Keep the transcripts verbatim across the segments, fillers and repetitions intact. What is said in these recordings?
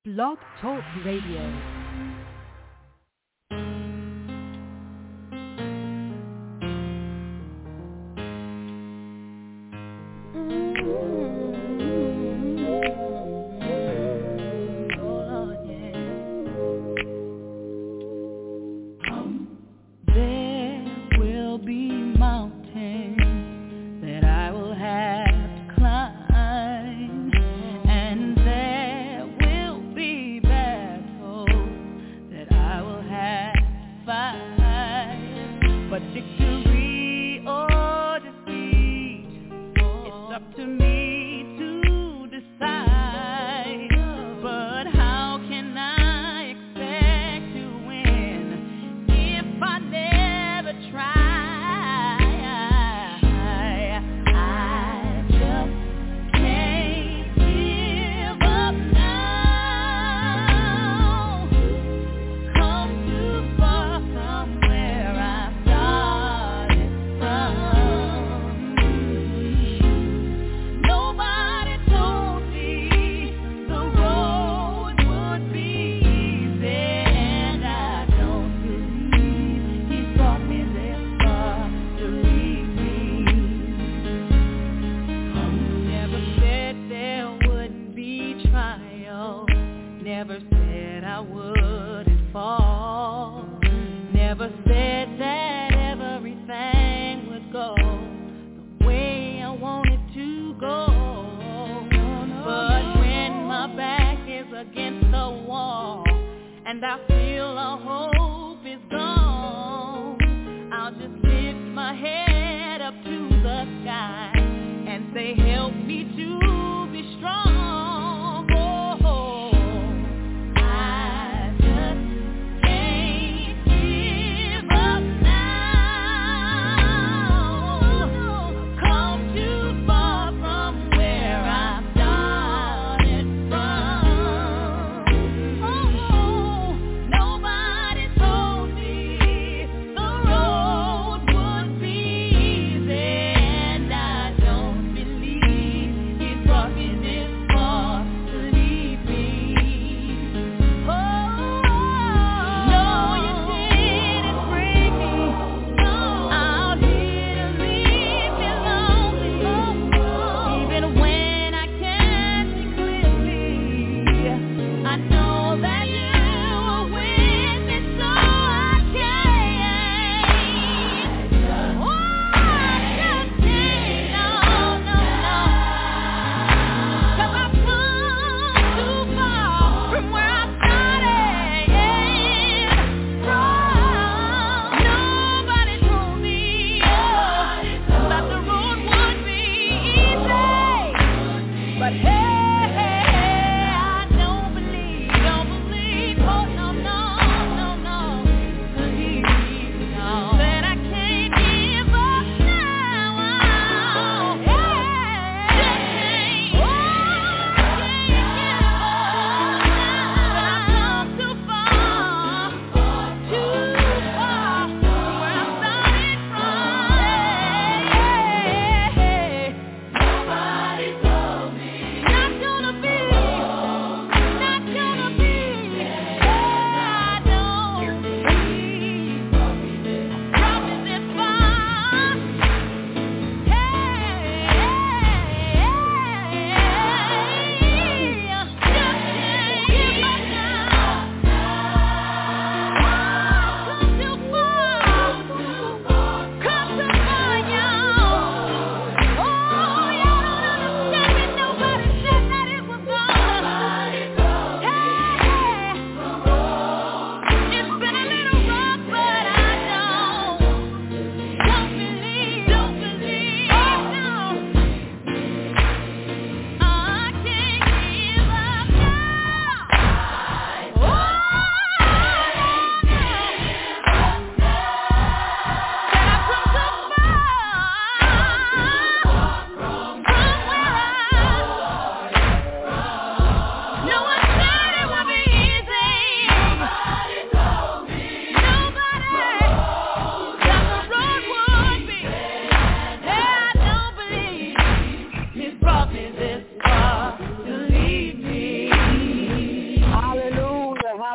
Blog Talk Radio. Be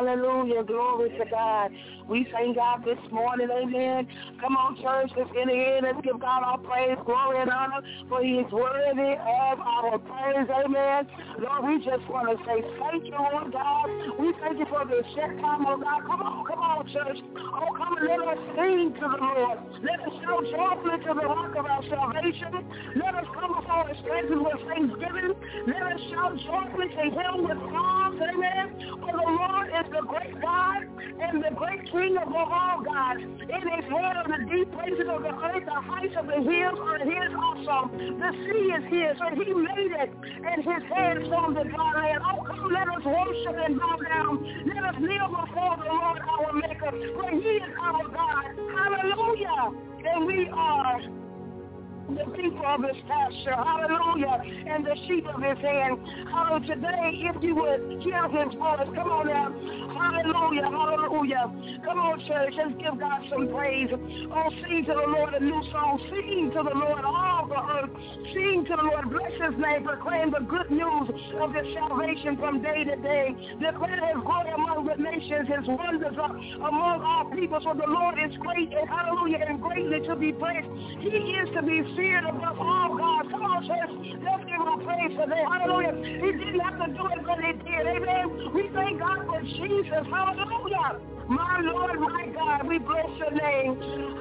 Hallelujah. Glory to God. We thank God this morning, amen. Come on, church, let's enter in. Let's give God our praise, glory, and honor, for he is worthy of our praise, amen. Lord, we just want to say thank you, Lord God. We thank you for this set time, oh God. Come on, come on, church. Oh, come and let us sing to the Lord. Let us shout joyfully to the rock of our salvation. Let us come before his presence with thanksgiving. Let us shout joyfully to him with songs, amen. For the Lord is the great God and the great King of all God. In his hand are the deep places of the earth, the heights of the hills are his also. The sea is his, and he made it, and his hands formed the dry land. Oh, come, let us worship and bow down. Let us kneel before the Lord our Maker, for he is our God. Hallelujah. And we are the people of his pasture, hallelujah, and the sheep of his hand. Hallelujah. Today, if you would hear his voice, come on now, hallelujah, hallelujah. Come on, church, let's give God some praise. Oh, sing to the Lord a new song. Sing to the Lord all the earth. Sing to the Lord, bless his name, proclaim the good news of his salvation from day to day. Declare his glory among the nations, his wonders are among all people. So the Lord is great, and hallelujah, and greatly to be praised. He is to be feared above all, God. Come on, church. Let's give him praise today. Hallelujah. He didn't have to do it, but he did. Amen. We thank God for Jesus. Hallelujah. My Lord, my God, we bless your name.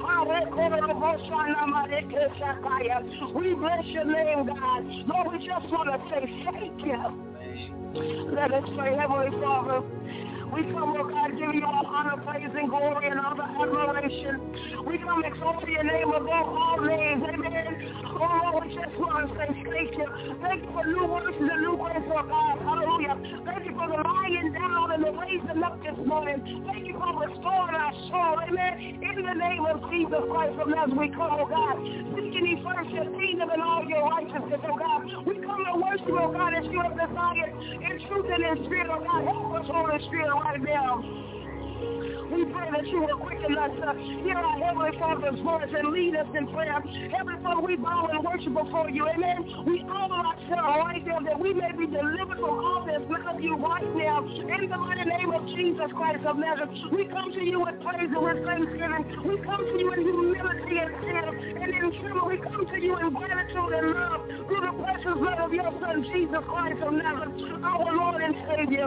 We bless your name, God. Lord, we just want to say thank you. Let us pray, Heavenly Father. We come, oh God, giving you all honor, praise, and glory, and all the admiration. We come exalting your name above all names, amen. Oh, Lord, we just want to say thank you. Thank you for new mercies and new grace, oh God, hallelujah. Thank you for the lying down and the raising up this morning. Thank you for restoring our soul, amen. In the name of Jesus Christ of Nazareth, we come, oh God, seeking ye first your kingdom and all your righteousness, oh God. We come to worship, oh God, as you have desired, in truth and in spirit, oh God. Help us, Holy Spirit, right now. We pray that you will quicken us to hear our Heavenly Father's voice and lead us in prayer. Heavenly Father, we bow and worship before you, amen. We humble ourselves right now that we may be delivered from all that's not of you right now. In the mighty name of Jesus Christ of Nazareth, we come to you with praise and with thanksgiving. We come to you in humility and fear and in truth. We come to you in gratitude and love through the precious blood of your Son, Jesus Christ of Nazareth, our Lord and Savior.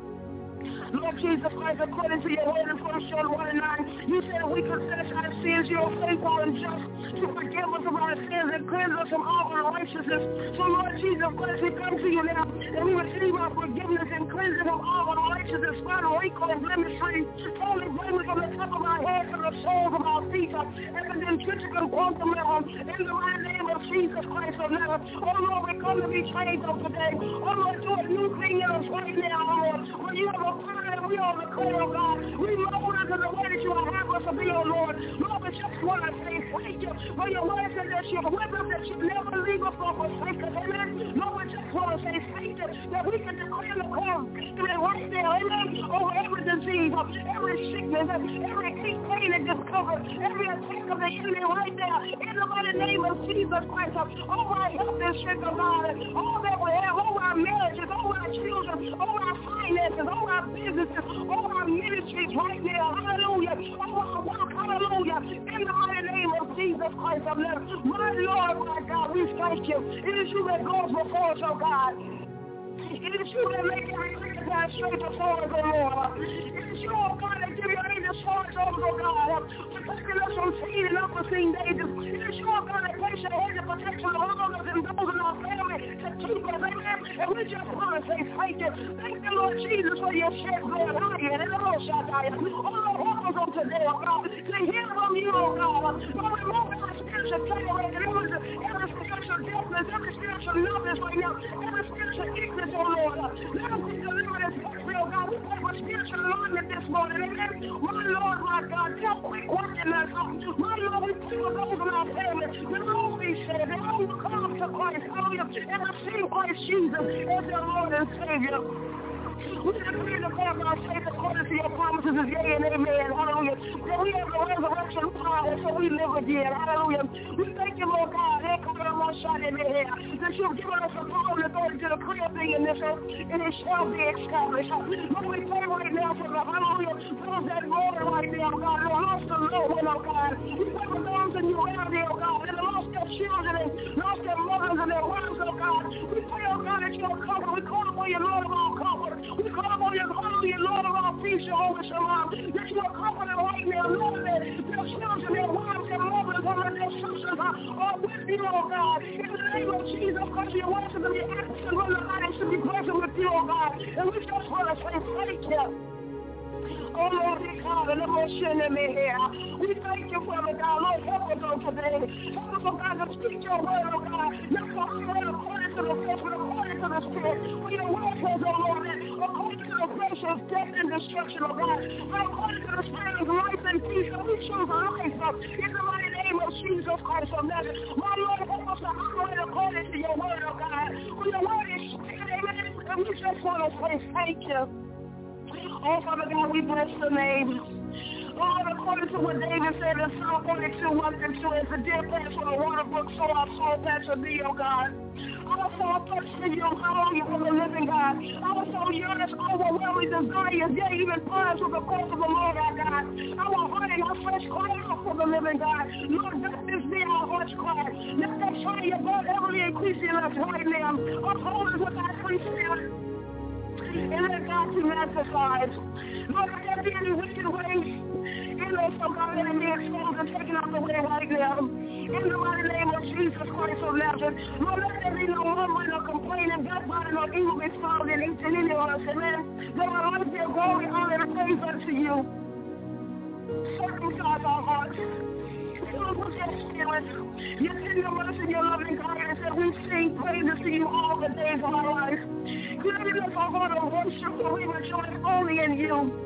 Lord Jesus Christ, according to your word in First John one and nine, you said if we confess our sins, you are faithful and just to forgive us of our sins and cleanse us from all unrighteousness. So Lord Jesus Christ, we come to you now and we receive our forgiveness and cleansing from all unrighteousness, spot, wrinkle, and blemish free, totally blameless from the top of our head to the soles of our feet, every ventricle, quantum level, in the mighty name of Jesus Christ of Nazareth. Oh Lord, we come to be changed on today. Oh Lord, do a new thing in us right now, Lord. When you have a and we are the clear, oh God. We mold into the way that you will have us to be, oh Lord. Lord, we just want to say thank you for your word said that you're with us, that you never leave us or forsake us, amen. Lord, we just want to say thank you that we can declare the cause victory right now, amen, over every disease, every sickness, every ache, pain, and discomfort, every attack of the enemy right now, in the mighty name of Jesus Christ, over our health and strength, oh God, all that we have, over our marriages, over our children, over our finances, over our businesses, over our ministries right now, hallelujah, over our work, hallelujah, in the mighty name of Jesus Christ of Nazareth. My Lord, my God, we thank you. It is you that goes before us, oh God. It is you that make every crooked path straight before us, oh Lord. It is you, oh God, that give your angels charge over, oh God, protecting us from seen and unforeseen dangers. It is you, oh God, that place your hands of protection on us and those in our family to keep us, amen. And we just want to say thank you. Thank you, Lord Jesus, for your shed blood. Hallelujah. And the Lord shall die. Oh Lord, help us on today, oh God, to hear from you, oh God. Lord, remove every spiritual cataract, every, every spiritual deafness, every spiritual numbness right now, every spiritual ignorance, oh Lord. Let us be delivered as country, oh God. We pray for spiritual alignment this morning, amen. My Lord, my God, help quick work in us. My Lord, we pray for those in our family. The Lord be saved. They all come to Christ, hallelujah, and receive Christ Jesus as their Lord and Savior. We decree the prayer of our faith according to your promises is yea and amen, hallelujah. That we have the resurrection power, so we live again, hallelujah. We thank you, Lord God. that you've given us a power and authority to decree a thing in this earth, and it shall be established. Lord, we pray right now for the hallelujah, those that mourn right now, God, who lost a loved one, oh God. We pray for those in your area, oh God, that have lost their children and lost their mothers and their wives, oh God. We pray, oh God, that you'll cover. We call upon your Lord of all comfort. We call upon your hallelujah, Lord of all peace, Jehovah Shalom, that you will comfort them right now, Lord, that their children, their wives, their mothers, and their sisters are with you, oh God. In the name of Jesus Christ, your words to be absent when the body should be present with you, oh God. And we just want to say thank you. Oh Lord, we call it, Lord, send them in here. We thank you, Father God. Lord, help us on today. Help us, oh God, to speak your word, oh God. Not to operate according to the flesh, but according to the Spirit. For your word says, oh Lord, that according to the flesh is death and destruction, oh God. But according to the Spirit is life and peace. So we choose life uh, in the mighty name of Jesus Christ of Nazareth. My Lord, help us to operate according to your word, oh God. For your word is spirit, amen. And we just want to say thank you. Oh, Father God, we bless your name. Lord, according to what David said in Psalm forty-two, one and two, as the deer pants for the water brook, so our soul pants for thee, oh God. Our soul thirsts for you, hallelujah, for the living God. Our soul yearns, overwhelming desires, yea, even pines with the course of the Lord, our God. Our heart and our flesh cry out for the living God. Lord, that is me, our heart's cry. Let that fire burn heavily increase in us right now. Uphold us with our free spirit. And let God be magnified. Lord, if there be any wicked ways in us, oh God, let it be exposed and taken out the way right now. In the mighty name of Jesus Christ of Nazareth. Lord, let there be no mumbling or complaining, backbiting or evil be found in each and any of us. Amen. That our life be a glory, honor, and praise unto you. Circumcise our hearts. Lord, with your spirit, your tender mercy, your loving kindness, that we sing praises to you all the days of our life. Creating us a heart of worship, for we rejoice only in you.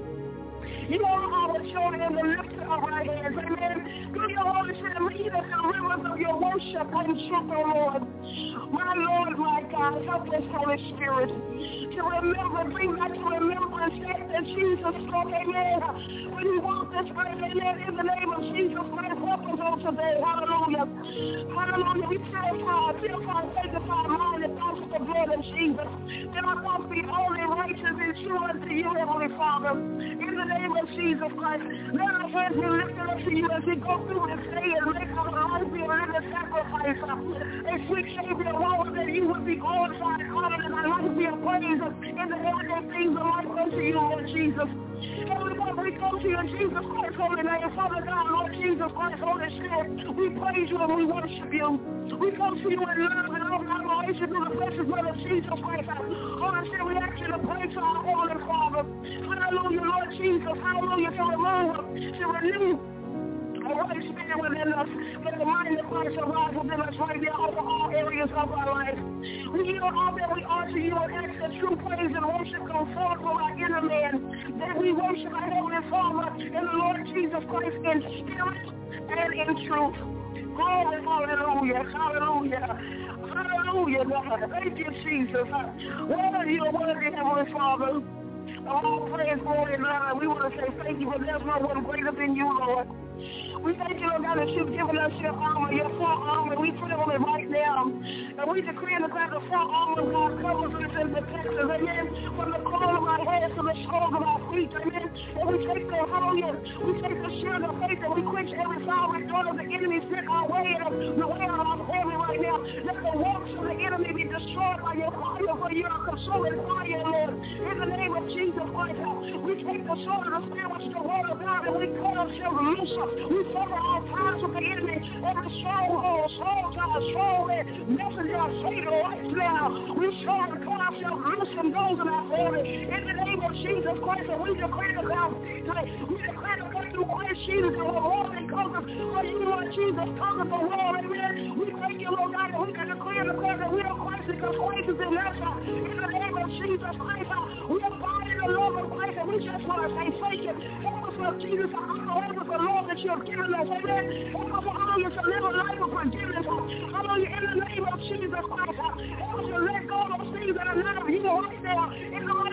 You are our joy and the lifter of our hands. Amen. Through your Holy Spirit, lead us in rivers of your worship and truth, O Lord. My Lord, my God, help us, Holy Spirit, to remember, bring back to remembrance that Jesus spoke, amen, when he walked this earth, amen, in the name of Jesus Christ, help us on today. Hallelujah. Hallelujah. We purify, purify, sanctify mind and thoughts with the blood of Jesus. That our thoughts be only righteous and true unto you, Heavenly Father. In the name of Jesus Christ, let our hands be lifted up to you as we go through this day and make our life be a living sacrifice. A sweet Savior, Lord, that you would be glorified, honored, and our life be a praise in the everyday things of life unto you, Lord Jesus. Heavenly Father, we come to you in Jesus Christ, holy name. Father God, Lord Jesus Christ, Holy Spirit, we praise you and we worship you. We come to you in love and open our relationship through the precious blood of Jesus Christ. Holy Spirit, we ask you to pray to our Holy Father. Hallelujah, Lord Jesus. Hallelujah, to remove, to renew the Holy Spirit within us, that the mind of Christ arise within us right now over all areas of our life. We yield all that we are to you and ask that true praise and worship go forth from our inner man, that we worship our Heavenly Father and the Lord Jesus Christ in spirit and in truth. Glory, hallelujah, hallelujah, hallelujah, God. Thank you, Jesus. Worthy, you are worthy, Heavenly Father. All praise, glory, and honor. We want to say thank you, for there's no one greater than you, Lord. We thank you, Lord God, that you've given us your armor, your full armor. We put it on it right now. And we decree and declare the full armor of God covers us and protects us, amen, from the crown of our heads to the soles of our feet, amen. And we take the hallelujah, we take the shield of faith and we quench every fiery dart of the enemy sent our way and the way of our family right now. Let the works of the enemy be destroyed by your fire, for you are consuming fire, Lord. In the name of Jesus Christ, we take the sword of the Spirit, which is the word of God, and we cut ourselves loose. We cover our ties with the enemy, every stronghold, strong ties, strong messenger of Satan right now. We shall cut ourselves loose from those in our family. In the name of Jesus Christ, and we declare the God, we declare the God through Christ Jesus, and we're more than conquerors. For you, Lord Jesus, conquer the world, amen. We thank you, Lord God, that we can declare the God that we are Christ because Christ is in us. In the name of Jesus Christ, we are body in the love of Christ, and we just want to say thank you. Help us, Lord Jesus, to honor with the Lord that you have given us, amen. Help us, hallelujah, to live a life of forgiveness, hallelujah, in the name of Jesus Christ. Help us to let go of those things that are not of you right now, in the mighty name of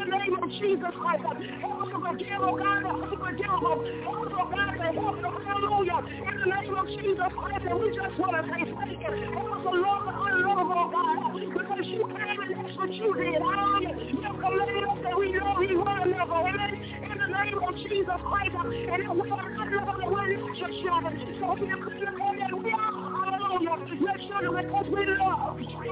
of Jesus Christ. Help us to forgive, oh God, help us to forgive, oh help us, oh God, to help us, hallelujah, in the name of Jesus Christ, and we just want to say thank you. Help us to love the unlovable, oh God, because you came and that's what you did, hallelujah. You commanded us that we love you one another, amen, in the name of Jesus Christ, and if we are not loving, we're not your children, so we decree that we are, hallelujah, your children because we love.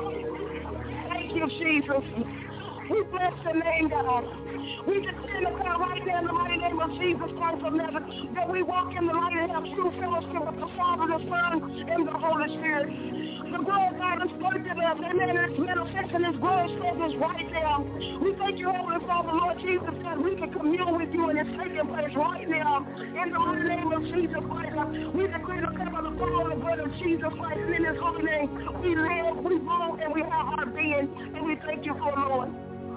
Thank you, Jesus. We bless your name, God. We declare the prayer right now in the mighty name of Jesus Christ of Nazareth that we walk in the light and have true fellowship with the Father, the Son, and the Holy Spirit. The glory of God is working us, amen, and it's manifesting His glory service right now. We thank you, Holy Father, Lord Jesus, that we can commune with you and it's taking place right now. In the mighty name of Jesus Christ, we declare the power of the power of the blood of Jesus Christ, and in His holy name, we live, we move, and we have our being, and we thank you for it, Lord.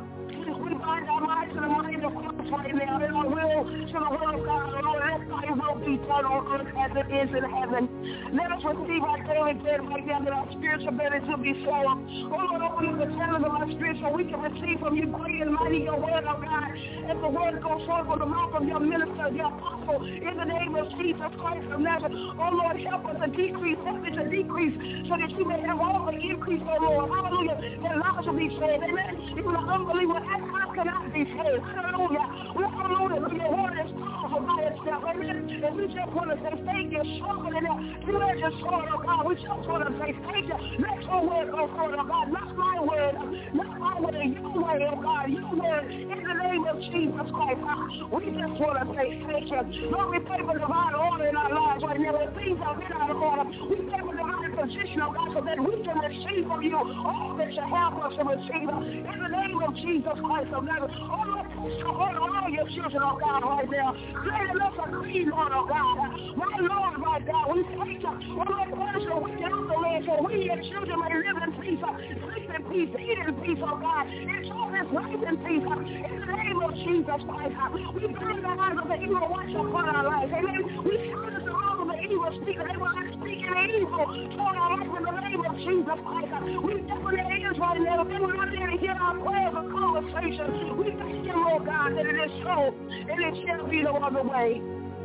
We bind our minds to the mind of Christ right now, and our will to the will of God. Lord, let thy will be done on earth as it is in heaven. Let us receive our daily bread right now, that our spiritual bellies will be full. Oh Lord, open up the channels of our spirit so we can receive from you great and mighty your word, oh God. As the word goes forth from the mouth of your minister, your apostle, in the name of Jesus Christ of Nazareth. Oh Lord, help us to decrease, help me to decrease, so that you may have all the increase, oh Lord. Hallelujah. That lives will be saved. Amen. Even the unbeliever, how can I be saved? Hallelujah. Hallelujah. Your word is powerful by itself. Amen. And we just want to say thank you. Stronger than that. You are just sword, oh God. We just want to say thank you. Let your word go forward, oh God. Not my word. Not my word. Your way, oh God. Your word. In the name of Jesus Christ. We just want to say thank you. Lord, we pray for divine order in our lives right now. When things are in out of order, we pray for divine position, oh God, so that we can receive from you all that you have us to receive. In the name of Jesus Christ of Nazareth. Oh Lord, touch the heart of all your children, oh God, right now. Create in us a clean heart, oh God. My Lord, my God, we thank you. Oh Lord, punish the wicked out the land so we, your children, may live in peace, sleep in peace, eat in peace, oh God. Enjoy this life in peace. In the name of Jesus Christ, we burn the eyes of the evil watch upon our lives. Amen. We silence the mouth of the evil speaker. They will not speak any evil toward our life in the name of Jesus Christ. We deafen their ears right now. They will not be able to hear our prayers or conversations. We thank you, Lord God, that it is so, and it shall be no other way.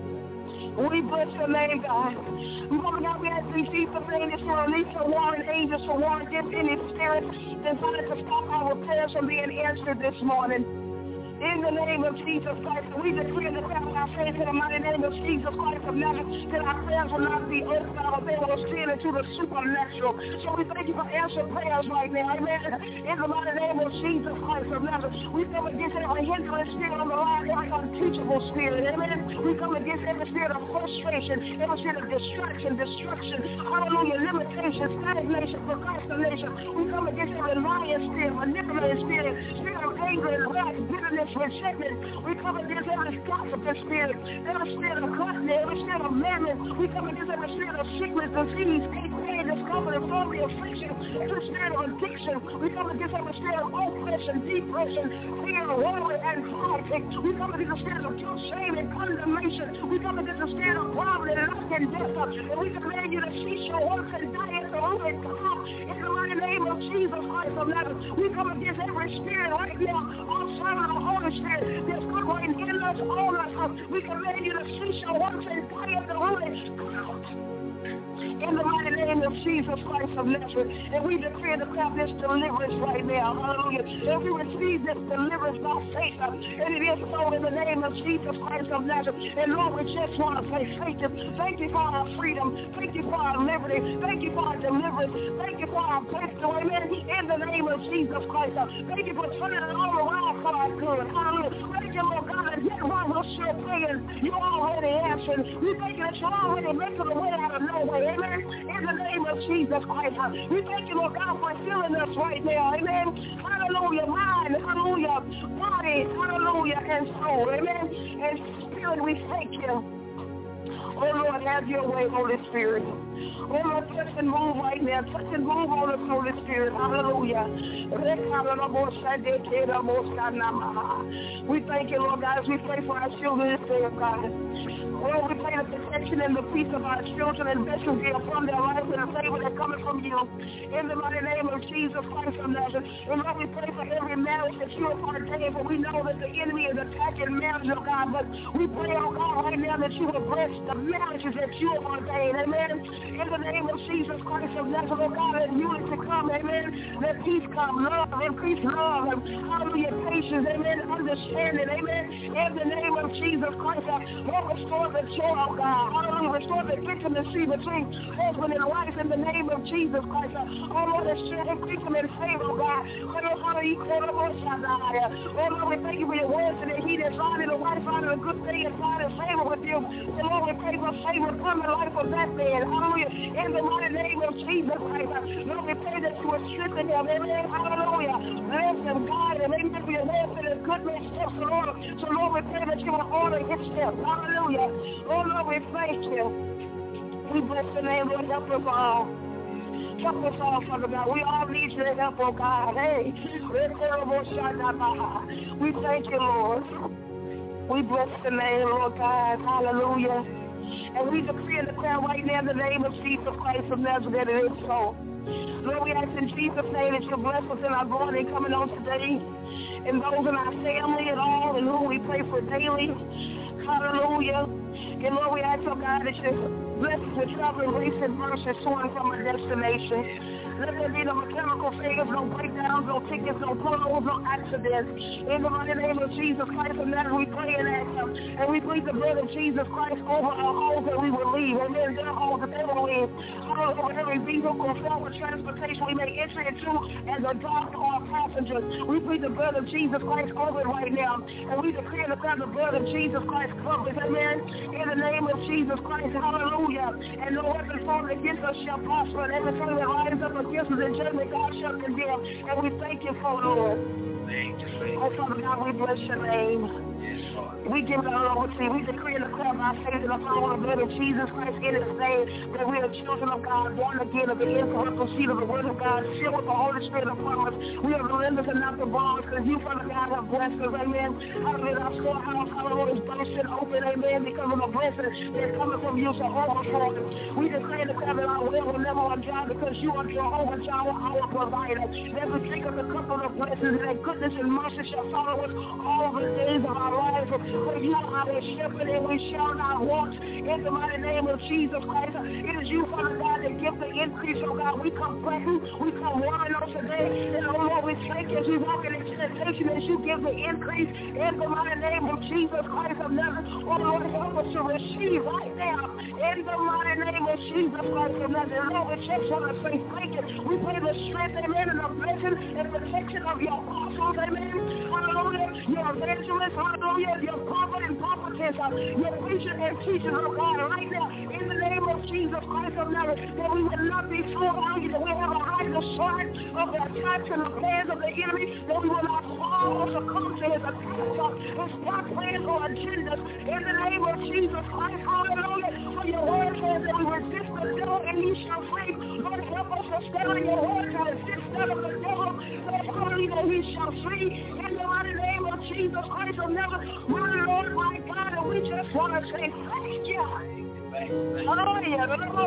We bless your name, God. Father God, we ask these people saying this for release to warring angels, to warn against any spirits designed to stop our prayers from being answered this morning. In the name of Jesus Christ, we declare the power of our faith in the mighty name of Jesus Christ of Nazareth, that our prayers will not be earth-bound, they will ascend into the supernatural. So we thank you for answered prayers right now, amen. In the mighty name of Jesus Christ of Nazareth, we come against every hindering spirit on the line, every unteachable spirit, amen. We come against every spirit of frustration, every spirit of distraction, destruction, hallelujah, limitation, stagnation, procrastination. We come against every lying spirit, manipulating spirit, spirit of anger and wrath, bitterness, resentment. We come against every gossiping spirit, every spirit of gluttony, every spirit of mammon. We come against every spirit of sickness, disease, pain, discomfort, infirmity, affliction, every spirit of addiction. We come against every spirit of oppression, depression, fear, worry, and anxiety. We come against the spirit of guilt, shame, and condemnation. We come against the spirit of poverty, lust, and death. And we command you to cease your works and die at the root and come in the mighty name of Jesus Christ of Nazareth. We come against every spirit right now outside of the Holy Spirit that's operating in us, all of us. We command you to cease your works and die at the root and come in the mighty name of Jesus Christ of Nazareth. And we declare the have this deliverance right now. Hallelujah. And we receive this deliverance by faith. And it is so in the name of Jesus Christ of Nazareth. And Lord, we just want to say thank you. Thank you for our freedom. Thank you for our liberty. Thank you for our deliverance. Thank you for our breakthrough. Amen. In the name of Jesus Christ. Thank you for turning it all around for our good. Hallelujah. Thank you, Lord God, that yet one will sure praying. You already answered. We thank you that you already making a way out of no way. Amen. In the name of Jesus Christ. We thank you, Lord God, for healing us right now. Amen. Hallelujah. Mind, hallelujah. Body, hallelujah. And soul. Amen. And spirit, we thank you. Oh, Lord, have your way, Holy Spirit. Oh, Lord, touch and move right now. Touch and move on us, Holy Spirit. Hallelujah. We thank you, Lord God, as we pray for our children this day, oh God. Lord, we pray the protection and the peace of our children and blessings be upon their lives and the favor that coming from you. In the mighty name of Jesus Christ of Nazareth. And Lord, we pray for every marriage that you have ordained, for we know that the enemy is attacking marriage, oh God. But we pray, oh God, right now that you will bless the marriages that you have ordained. Amen. In the name of Jesus Christ of Nazareth, oh God, let unity come. Amen. Let peace come. Love, increase love. And hallelujah, patience. Amen. Understanding. Amen. In the name of Jesus Christ, Lord, restore the joy of God. Hallelujah. Restore the intimacy between husband and wife in the name of Jesus Christ. Oh, Lord, increase them in favor, oh God. Oh, Lord, we thank you for your words today. He that found in a wife found a good thing and found in favor with you. So, Lord, we pray for favor come in the life of that man. Hallelujah. In the mighty name of Jesus Christ. Lord, we pray that you will strengthen him. Amen. Hallelujah. Bless him, God, and make him for your word for the goodness steps, Lord. So, Lord, we pray that you will order his steps. Hallelujah. Oh, Lord, we thank you. We bless the name, Lord. Help us all. Help us all, Father God. We all need your help, oh God. Hey, we thank you, Lord. We bless the name, Lord God. Hallelujah. And we decree and declare right now in the name of Jesus Christ of Nazareth that it is so. Lord, we ask in Jesus' name that you bless us in our going and coming on today, and those in our family and all, and who we pray for daily. Hallelujah. And Lord, we ask, oh God, that you bless us with traveling grace and mercy soaring from our destination. Let there be no mechanical failures, no breakdowns, no tickets, no portals, no accidents. In the mighty name of Jesus Christ of Nazareth, we pray and ask him. And we plead the blood of Jesus Christ over our homes that we will leave. And then their homes that they will leave. All over every vehicle, form of transportation we may enter into as a doctor or a passenger. We plead the blood of Jesus Christ over it right now. And we decree and declare the blood of Jesus Christ covers. Amen. In the name of Jesus Christ. Hallelujah. And no weapon formed against us shall prosper. And every tongue that rises up against us in judgment, God shall condemn. And we thank you for it, Lord. Oh, Father God, we bless your name. We give it all over to you. We decree and declare by faith in the power of the blood of Jesus Christ in his name that we are children of God, born again of the incorruptible seed of the word of God, filled with the Holy Spirit of promise. We are the lenders and not the borrowers because you, Father God, have blessed us. Amen. Hallelujah. Our storehouse, hallelujah, is bursting open. Amen. Because of the blessing that's coming from you to overflow. We decree and declare that our will will never run dry because you are Jehovah Jireh, our provider. That we take up a couple of blessings and that goodness and mercy shall follow us all the days of our lives. For you are our shepherd and we shall not want. In the mighty name of Jesus Christ, it is you, Father God, that give the increase, oh God. We come praying, we come warring on today. And oh Lord, we thank you as we walk in expectation as you give the increase. In the mighty name of Jesus Christ of Nazareth, oh Lord, help us to receive right now. In the mighty name of Jesus Christ of Nazareth, Lord, we just want to say thank you. We pray the strength, amen, and the blessing and protection of your apostles, amen. Hallelujah. Your evangelists, hallelujah. Your prophet and prophetess, uh, your preacher and teacher, oh God, right now, in the name of Jesus Christ of Nazareth, that we will not be fooled out, that we have a high discernment of the attacks and the plans of the enemy, that we will not fall or succumb to his attacks, uh, his plot plans or agendas, in the name of Jesus Christ, hallelujah. For your word says that we resist the devil and he shall flee. Lord, help us to stand on your word to resist that of the devil, that hallelujah, that he shall flee. In the mighty name of Jesus Christ of Nazareth, my Lord, my God, and we just want to say thank you. Hallelujah.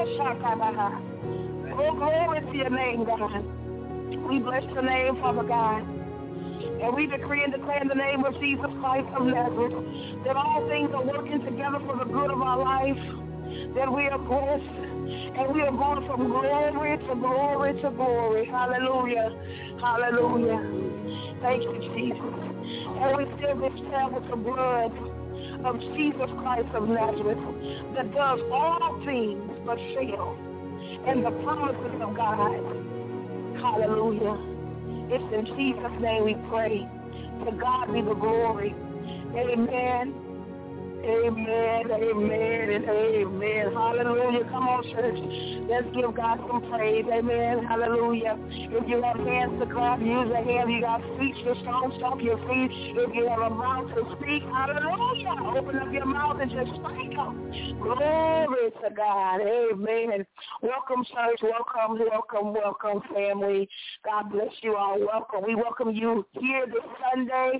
Oh, glory to your name, God. We bless your name, Father God. And we decree and declare in the name of Jesus Christ of Nazareth that all things are working together for the good of our life, that we are blessed, and we are going from glory to glory to glory. Hallelujah. Hallelujah. Thank you, Jesus. And we seal this prayer with the blood of Jesus Christ of Nazareth that does all things but fail, and the promises of God. Hallelujah. It's in Jesus' name we pray. To God be the glory. Amen. Amen, amen, and amen. Hallelujah. Come on, church. Let's give God some praise. Amen. Hallelujah. If you have hands to clap, use your hands. You got feet to stomp, stomp your feet. If you have a mouth to speak, hallelujah. Open up your mouth and just thank Him. Glory to God. Amen. Welcome, church. Welcome, welcome, welcome, family. God bless you all. Welcome. We welcome you here this Sunday.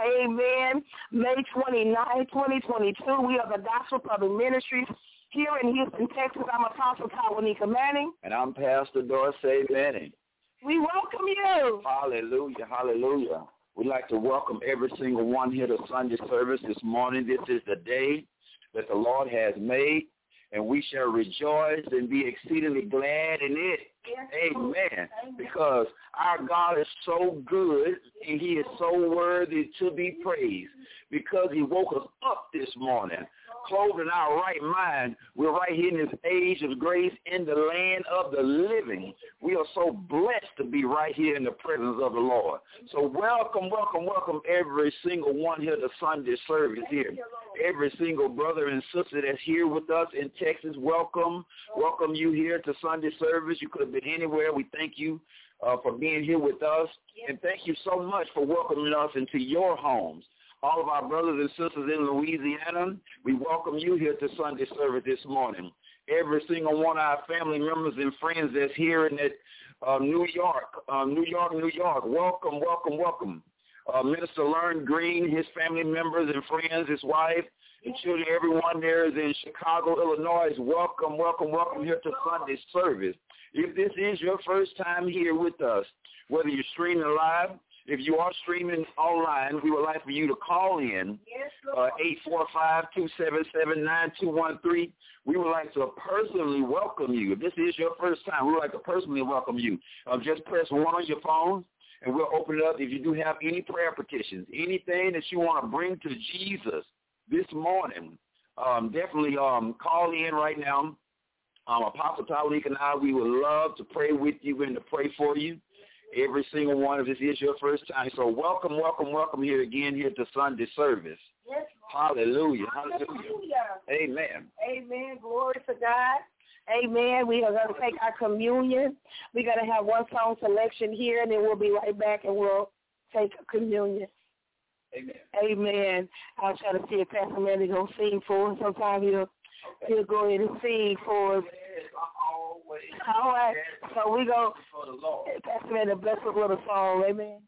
Amen. May twenty-ninth, twenty twenty-two. We are the Gospel Public Ministries here in Houston, Texas. I'm Apostle Tawanika Manning. And I'm Pastor Dorsey Manning. We welcome you. Hallelujah, hallelujah. We'd like to welcome every single one here to Sunday service this morning. This is the day that the Lord has made, and we shall rejoice and be exceedingly glad in it. Yes. Amen. Because our God is so good, and He is so worthy to be praised. Because He woke us up this morning, clothed in our right mind. We're right here in this age of grace in the land of the living. We are so blessed to be right here in the presence of the Lord. So welcome, welcome, welcome every single one here to Sunday service here. Every single brother and sister that's here with us in Texas, welcome. Welcome you here to Sunday service. You could have been anywhere. We thank you uh, for being here with us. And thank you so much for welcoming us into your homes. All of our brothers and sisters in Louisiana, we welcome you here to Sunday service this morning. Every single one of our family members and friends that's here in that, uh, New York, uh, New York, New York, welcome, welcome, welcome. Uh, Minister Lern Green, his family members and friends, his wife, and children, everyone there is in Chicago, Illinois. Welcome, welcome, welcome here to Sunday service. If this is your first time here with us, whether you're streaming live, if you are streaming online, we would like for you to call in uh, eight four five, two seven seven, nine two one three. We would like to personally welcome you. If this is your first time, we would like to personally welcome you. Um, just press one on your phone, and we'll open it up. If you do have any prayer petitions, anything that you want to bring to Jesus this morning, um, definitely um, call in right now. Um, Apostle Talik and I, we would love to pray with you and to pray for you. Every single one of this is your first time. So welcome, welcome, welcome here again here to Sunday service. Yes, hallelujah, hallelujah. Hallelujah. Amen. Amen. Glory to God. Amen. We are going to take our communion. We're going to have one song selection here, and then we'll be right back, and we'll take communion. Amen. Amen. I'll try to see if Pastor Manny going to sing for us. Sometimes he'll, okay. he'll go ahead and sing for us. All right. So we go. Pastor Manny, bless us with a song. Amen.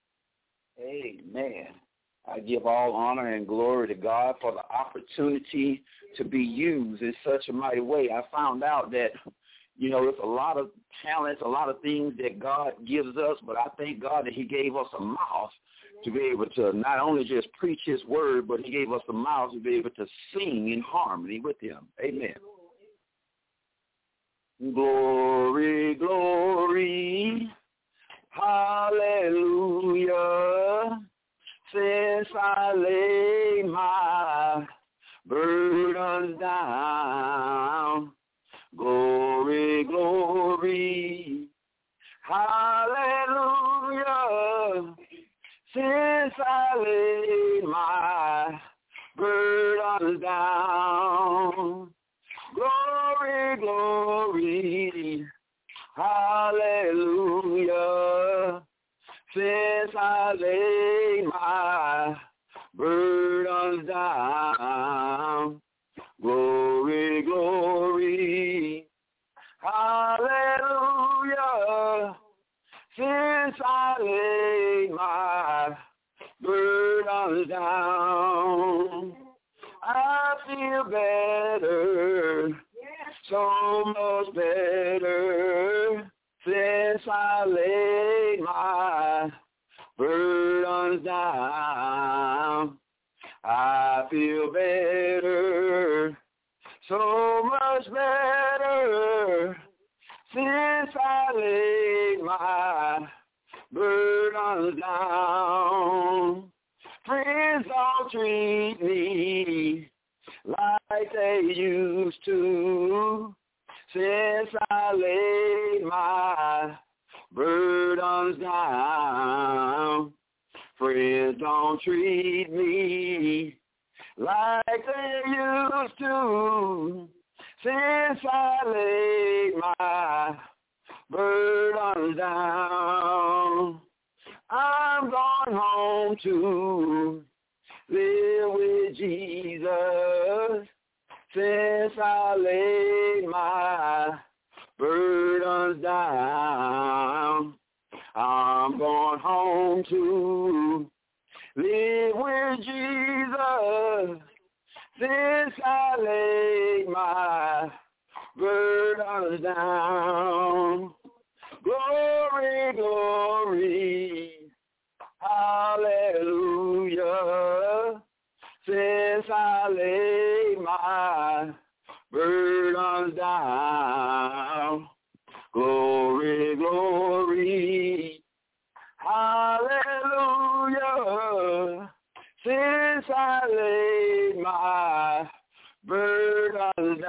Amen. I give all honor and glory to God for the opportunity to be used in such a mighty way. I found out that, you know, there's a lot of talents, a lot of things that God gives us, but I thank God that He gave us a mouth to be able to not only just preach His word, but He gave us a mouth to be able to sing in harmony with Him. Amen. Glory, glory, hallelujah. Since I lay my burdens down, glory, glory, hallelujah. Since I lay my burdens down, glory, glory, hallelujah. Since I lay my burdens down, glory, glory, hallelujah. Since I lay my burdens down, I feel better, so much better. Since I laid my burdens down, I feel better, so much better. Since I laid my burdens down, friends don't treat me like they used to. Since I laid my burdens down, friends don't treat me like they used to since I laid my burdens down. I'm gone home to live with Jesus since I laid my burdens down. I'm going home to live with Jesus since I laid my burdens down. Glory, glory, hallelujah, since I laid my burdens down. Glory, glory, hallelujah, since I laid my burdens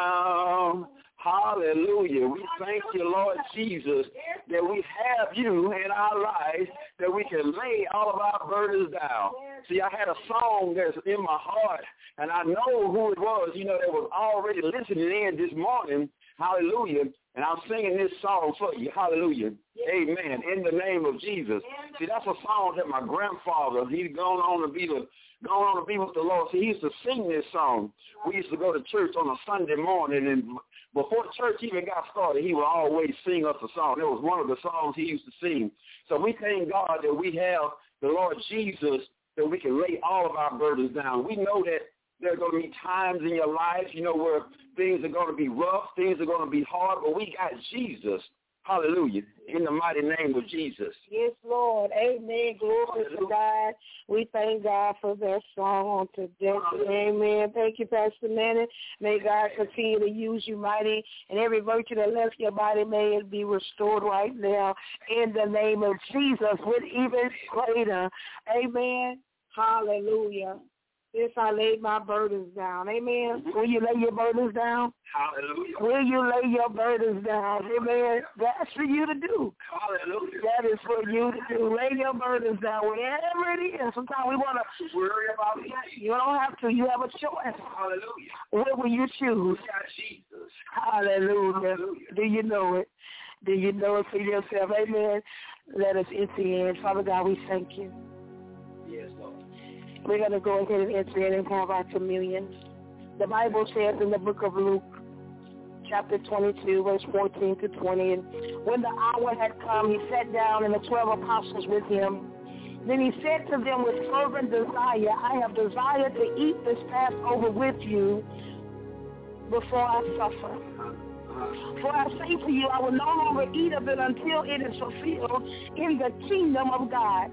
down. Hallelujah. We thank you, Lord Jesus, that we have you in our lives, that we can lay all of our burdens down. See, I had a song that's in my heart, and I know who it was, you know, that was already listening in this morning. Hallelujah. And I'm singing this song for you. Hallelujah. Amen. In the name of Jesus. See, that's a song that my grandfather, he'd gone on to be the Going on to be with the Lord. See, he used to sing this song. We used to go to church on a Sunday morning, and before church even got started, he would always sing us a song. It was one of the songs he used to sing. So we thank God that we have the Lord Jesus, that we can lay all of our burdens down. We know that there are going to be times in your life, you know, where things are going to be rough, things are going to be hard, but we got Jesus. Hallelujah. In the mighty name of Jesus. Yes, Lord. Amen. Glory to God. We thank God for that song on today. Amen. Thank you, Pastor Manning. May God continue to use you mighty, and every virtue that left your body, may it be restored right now in the name of Jesus with even greater. Amen. Hallelujah. Yes, I laid my burdens down. Amen. Will you lay your burdens down? Hallelujah. Will you lay your burdens down? Amen. That's for you to do. Hallelujah. That is for you to do. Lay your burdens down, whatever it is. Sometimes we want to worry about it. You don't have to. You have a choice. Hallelujah. What will you choose? We got Jesus. Hallelujah. Hallelujah. Do you know it? Do you know it for yourself? Amen. Let us enter in. Father God, we thank you. Yes, Lord. We're going to go ahead and enter in and have our communion. The Bible says in the book of Luke, chapter twenty-two, verse fourteen to twenty, and when the hour had come, he sat down and the twelve apostles with him. Then he said to them with fervent desire, I have desired to eat this Passover with you before I suffer. For I say to you, I will no longer eat of it until it is fulfilled in the kingdom of God.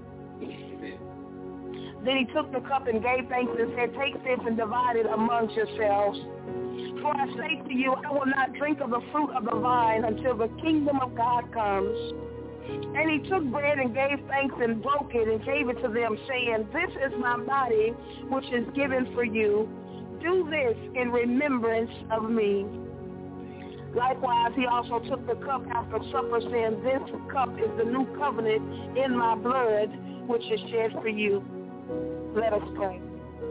Then he took the cup and gave thanks and said, take this and divide it amongst yourselves. For I say to you, I will not drink of the fruit of the vine until the kingdom of God comes. And he took bread and gave thanks and broke it and gave it to them, saying, this is my body, which is given for you. Do this in remembrance of me. Likewise, he also took the cup after supper, saying, this cup is the new covenant in my blood, which is shed for you. Let us pray.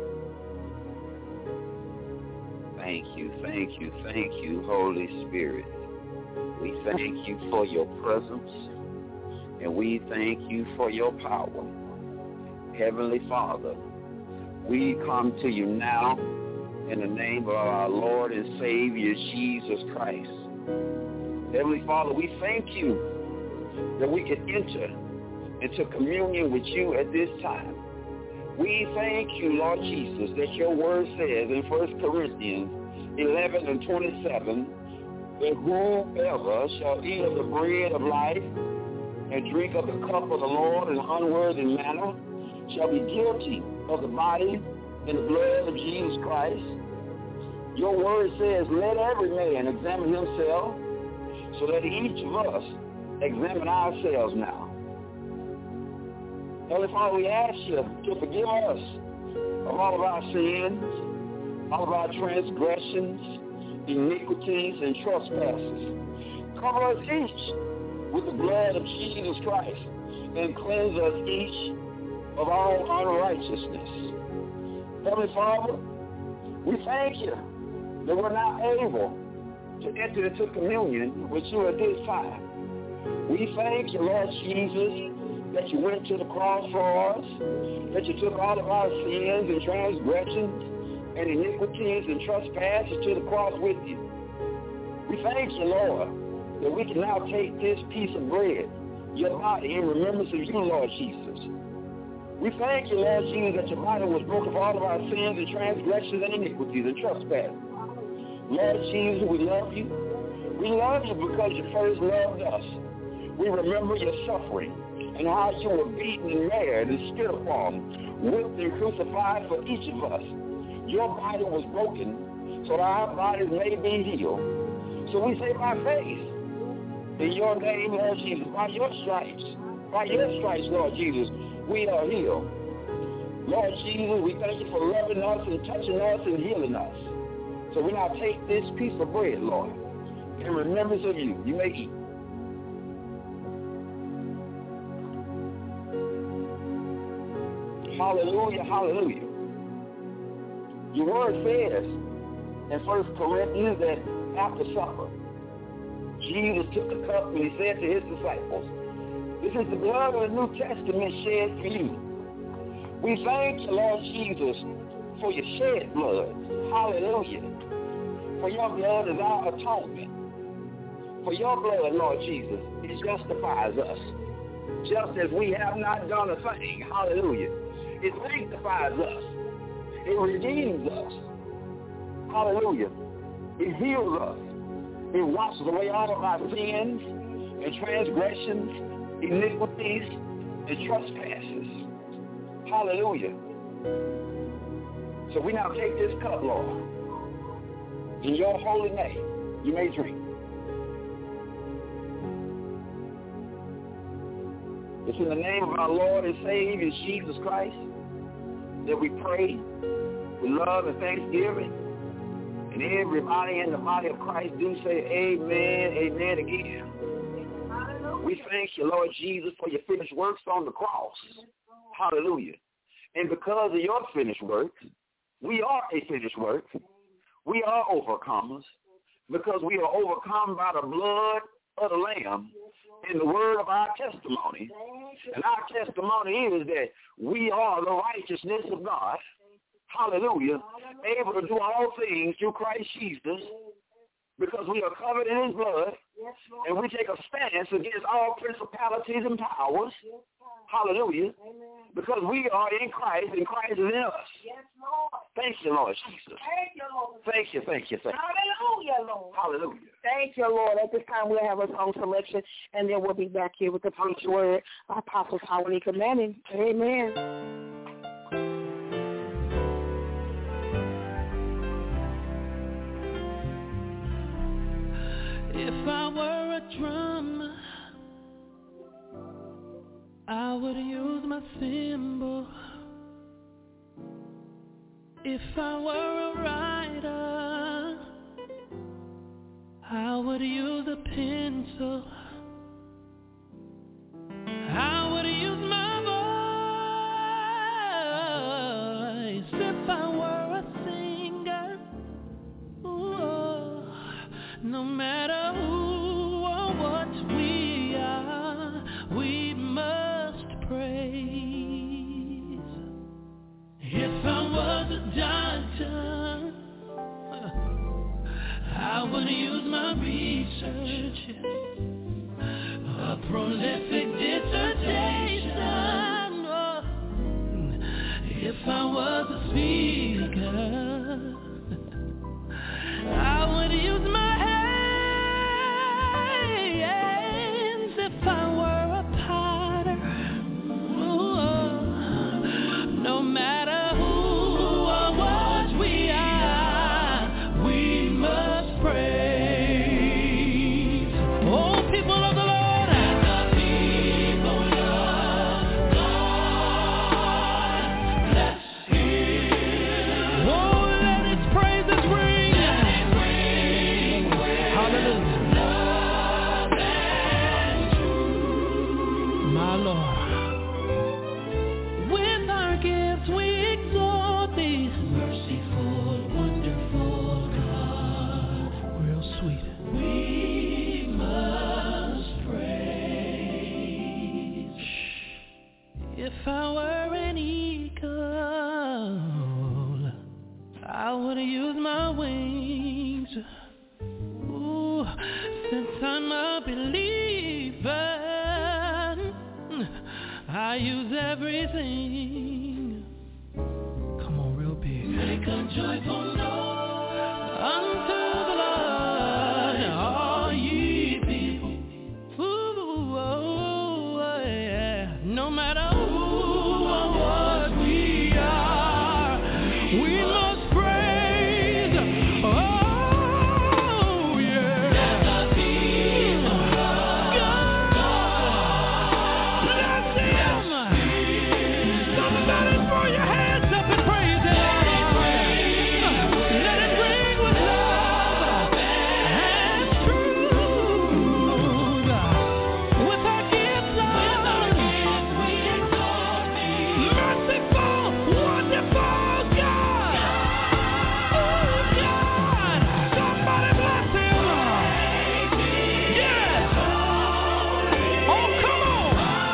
Thank you, thank you, thank you, Holy Spirit. We thank you for your presence, and we thank you for your power. Heavenly Father, we come to you now in the name of our Lord and Savior, Jesus Christ. Heavenly Father, we thank you that we can enter into communion with you at this time. We thank you, Lord Jesus, that your word says in First Corinthians eleven and twenty-seven, that whoever shall eat of the bread of life and drink of the cup of the Lord in an unworthy manner shall be guilty of the body and the blood of Jesus Christ. Your word says, let every man examine himself, so let each of us examine ourselves now. Heavenly Father, we ask you to forgive us of all of our sins, all of our transgressions, iniquities, and trespasses. Cover us each with the blood of Jesus Christ and cleanse us each of all unrighteousness. Heavenly Father, we thank you that we're now able to enter into communion with you at this time. We thank you, Lord Jesus, that you went to the cross for us, that you took all of our sins and transgressions and iniquities and trespasses to the cross with you. We thank you, Lord, that we can now take this piece of bread, your body, in remembrance of you, Lord Jesus. We thank you, Lord Jesus, that your body was broken for all of our sins and transgressions and iniquities and trespasses. Lord Jesus, we love you. We love you because you first loved us. We remember your suffering and how you were beaten and marred and spit upon, whipped and crucified for each of us. Your body was broken so that our bodies may be healed. So we say by faith, in your name, Lord Jesus, by your stripes, by your stripes, Lord Jesus, we are healed. Lord Jesus, we thank you for loving us and touching us and healing us. So we now take this piece of bread, Lord, in remembrance of you. You may eat. Hallelujah, hallelujah. Your word says in First Corinthians that after supper, Jesus took the cup and he said to his disciples, this is the blood of the New Testament shed for you. We thank you, Lord Jesus, for your shed blood. Hallelujah. For your blood is our atonement. For your blood, Lord Jesus, it justifies us. Just as we have not done a thing. Hallelujah. It sanctifies us. It redeems us. Hallelujah. It heals us. It washes away all of our sins and transgressions, iniquities, and trespasses. Hallelujah. So we now take this cup, Lord. In your holy name, you may drink. It's in the name of our Lord and Savior, Jesus Christ, that we pray with love and thanksgiving. And everybody in the body of Christ do say amen, amen again. We thank you, Lord Jesus, for your finished works on the cross. Hallelujah. And because of your finished work, we are a finished work. We are overcomers because we are overcome by the blood of the Lamb and the word of our testimony. And our testimony is that we are the righteousness of God. Hallelujah. Able to do all things through Christ Jesus because we are covered in his blood, and we take a stance against all principalities and powers. Hallelujah. Because we are in Christ and Christ is in us. Thank you, Lord Jesus. Thank you, Lord. Thank you, thank you, thank you. Hallelujah, Lord. Hallelujah. Thank you, Lord. At this time, we'll have a song selection, and then we'll be back here with the preached word. Apostle Tawani Manning. Amen. If I were a drum, I would use my cymbal. If I were a writer, I would use a pencil. I would use my voice. If I were a singer, ooh, no matter who or what we are, we must praise. If I was a doctor, I would use my research, a prolific dissertation. Oh, if I was a speaker, I would use my hands. If I were a potter, ooh, no matter who or what we are, we must praise. Oh, people of the Lord, and the I wanna use my wings. Ooh, since I'm a believer, I use everything. Come on, real big. Make a joyful noise unto the Lord, all ye people. Ooh, oh, yeah. No matter who or what we are, we must praise. Oh, yeah. Let the people of God bless Him. Somebody throw your hands up and praise Him. Let it ring with love and truth. With our gifts, Lord, merciful, wonderful God. Oh, God. Somebody bless Him. Yes. Oh, come on.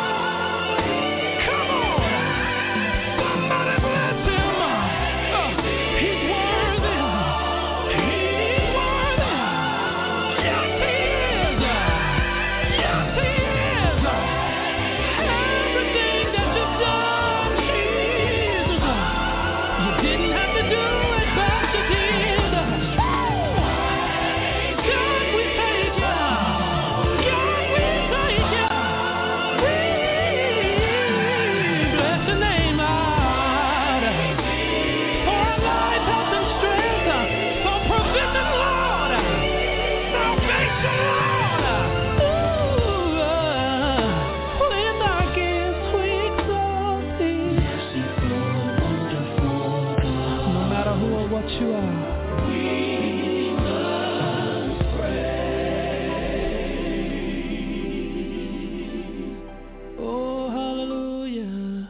Come on. Somebody bless Him. Uh, He's worthy. He's worthy. Yes, He is. Yes, He is. Everything that you've done, Jesus. You didn't have to do it, but you did. God, we thank you. God, we thank you. We bless your name, Lord. For our life, health, and strength. For provision, Lord. Salvation, Lord. Ooh, in our gifts we exalt Thee. No matter who or what you are. Oh, hallelujah.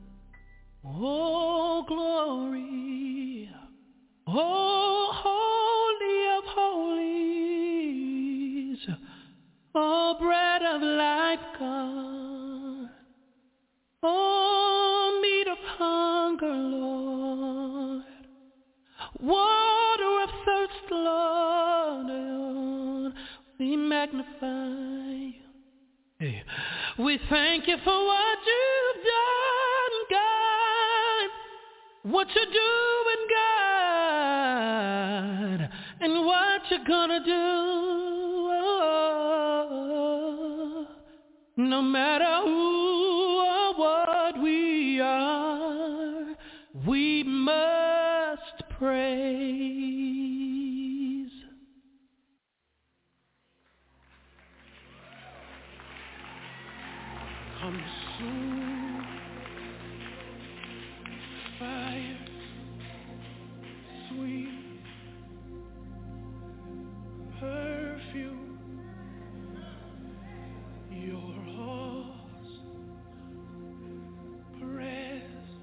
Oh, glory. Oh, holy of holies. Oh, bread of life, God. Oh, meat of hunger, Lord. Water of thirst, Lord. We magnify you. Hey, we thank you for what you've done, God. What you're doing, God. And what you're gonna do. No matter who or what we are, we must praise. Consume fire, sweet perfume. Your awesome presence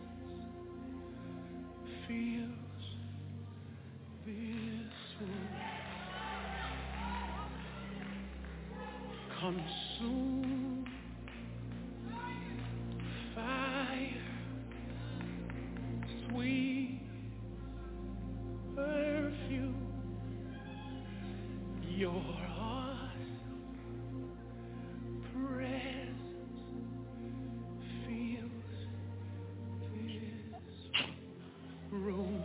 fills this room. Consume fire, sweet perfume. Your awesome presence fills this room.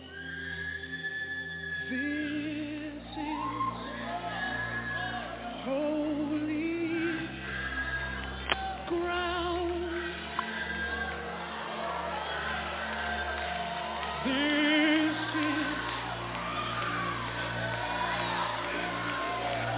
This is holy ground. This is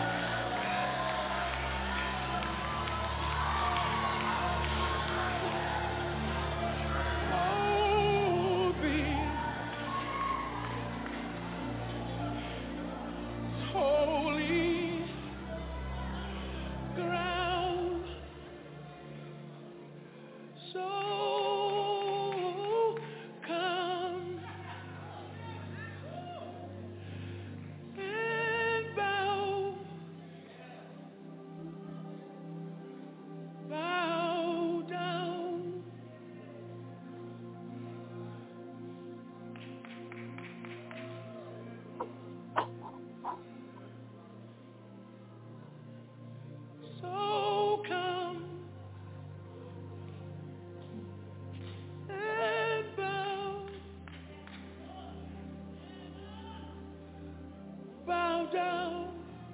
bow down.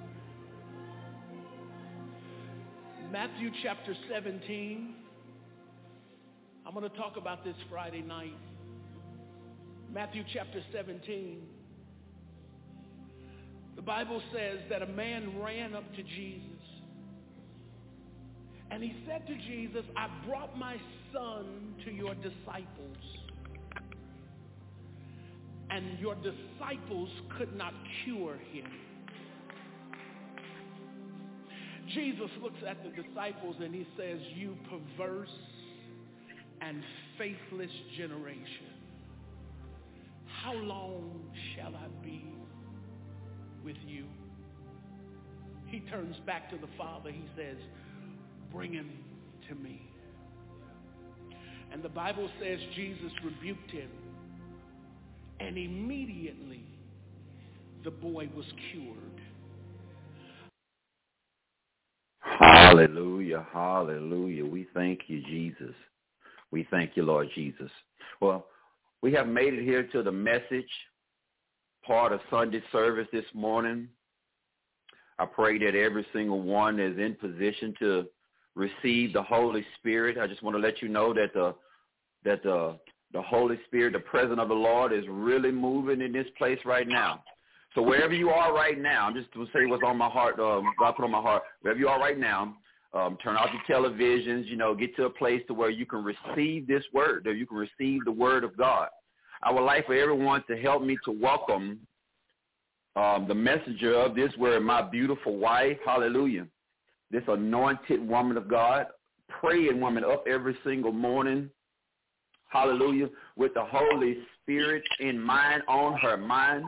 Matthew chapter seventeen. I'm going to talk about this Friday night. Matthew chapter seventeen. The Bible says that a man ran up to Jesus. And he said to Jesus, I brought my son to your disciples. And your disciples could not cure him. Jesus looks at the disciples and he says, you perverse and faithless generation, how long shall I be with you? He turns back to the Father. He says, bring him to me. And the Bible says Jesus rebuked him, and immediately the boy was cured. Hallelujah, hallelujah. We thank you, Jesus. We thank you, Lord Jesus. Well, we have made it here to the message part of Sunday service this morning. I pray that every single one is in position to receive the Holy Spirit. I just want to let you know that the that the the Holy Spirit, the presence of the Lord, is really moving in this place right now. So wherever you are right now, I'm just to say what's on my heart, um, God put on my heart. Wherever you are right now, um, turn off your televisions. You know, get to a place to where you can receive this word, that you can receive the word of God. I would like for everyone to help me to welcome um, the messenger of this word, my beautiful wife. Hallelujah. This anointed woman of God, praying woman up every single morning. Hallelujah. With the Holy Spirit in mind, on her mind,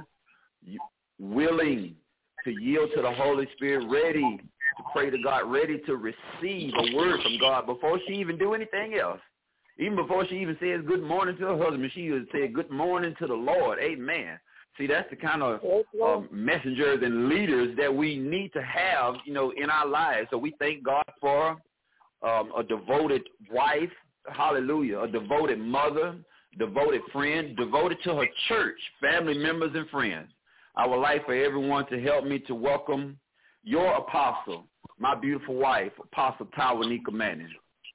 willing to yield to the Holy Spirit, ready to pray to God, ready to receive a word from God before she even do anything else. Even before she even says good morning to her husband, she would say good morning to the Lord. Amen. See, that's the kind of um, messengers and leaders that we need to have, you know, in our lives. So we thank God for um, a devoted wife. Hallelujah. A devoted mother, devoted friend, devoted to her church, family members and friends. I would like for everyone to help me to welcome your apostle, my beautiful wife, Apostle Tawanika Manning.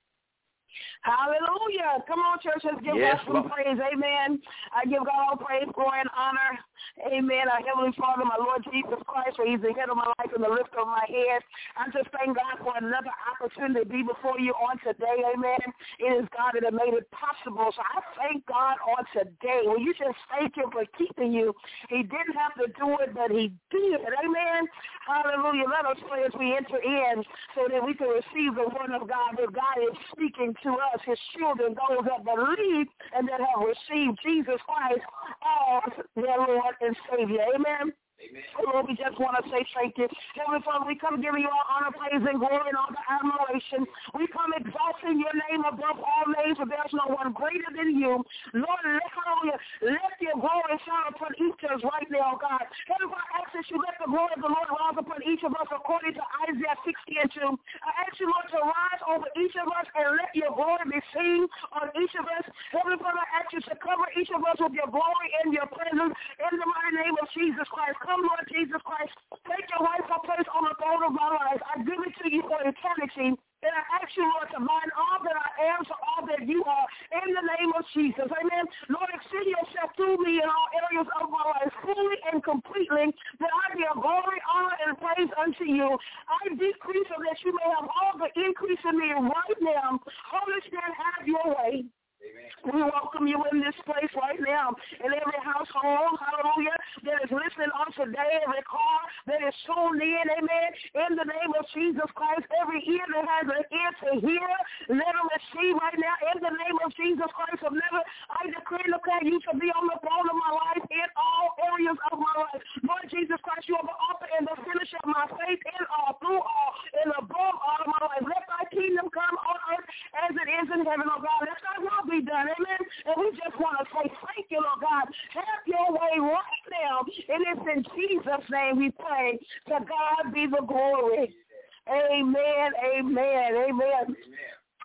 Hallelujah. Come on, church. Let's give yes, God some Lord. praise. Amen. I give God all praise, glory, and honor. Amen. Our Heavenly Father, my Lord Jesus Christ, for he's the head of my life and the lift of my head. I just thank God for another opportunity to be before you on today. Amen. It is God that has made it possible. So I thank God on today. Well, you just thank him for keeping you. He didn't have to do it, but he did. Amen. Hallelujah. Let us pray as we enter in so that we can receive the word of God that God is speaking to us, his children, those that believe and that have received Jesus Christ as their Lord and Savior. Amen. Amen. Lord, we just want to say thank you. Heavenly Father, we come giving you all honor, praise, and glory and all the admiration. We come exalting your name above all names, for there's no one greater than you. Lord, hallelujah, let your glory shine upon each of us right now, God. Heavenly Father, I ask that you let the glory of the Lord rise upon each of us according to Isaiah sixty and two. I ask you, Lord, to rise over each of us and let your glory be seen on each of us. Heavenly Father, I ask you to cover each of us with your glory and your presence in the mighty name of Jesus Christ. Come, Lord Jesus Christ, take your rightful place on the throne of my life. I give it to you for eternity. And I ask you, Lord, to bind all that I am to all that you are in the name of Jesus. Amen. Lord, extend yourself through me in all areas of my life, fully and completely, that I give glory, honor, and praise unto you. I decrease so that you may have all the increase in me right now. Holy Spirit, have your way. Amen. We welcome you in this place right now, in every household, hallelujah, that is listening on today, every car that is tuned in, amen, in the name of Jesus Christ, every ear that has an ear to hear, let them receive right now, in the name of Jesus Christ of Nazareth. I decree and declare you to be on the throne of my life in all areas of my life. Lord Jesus Christ, you are the author and the finisher of my faith in all, through all, and above all of my life. Let thy kingdom come on earth as it is in heaven, oh God. Let thy will be done, amen. And we just want to say thank you, Lord God. Have your way right now. And it's in Jesus' name we pray. To God be the glory. Amen, amen, amen.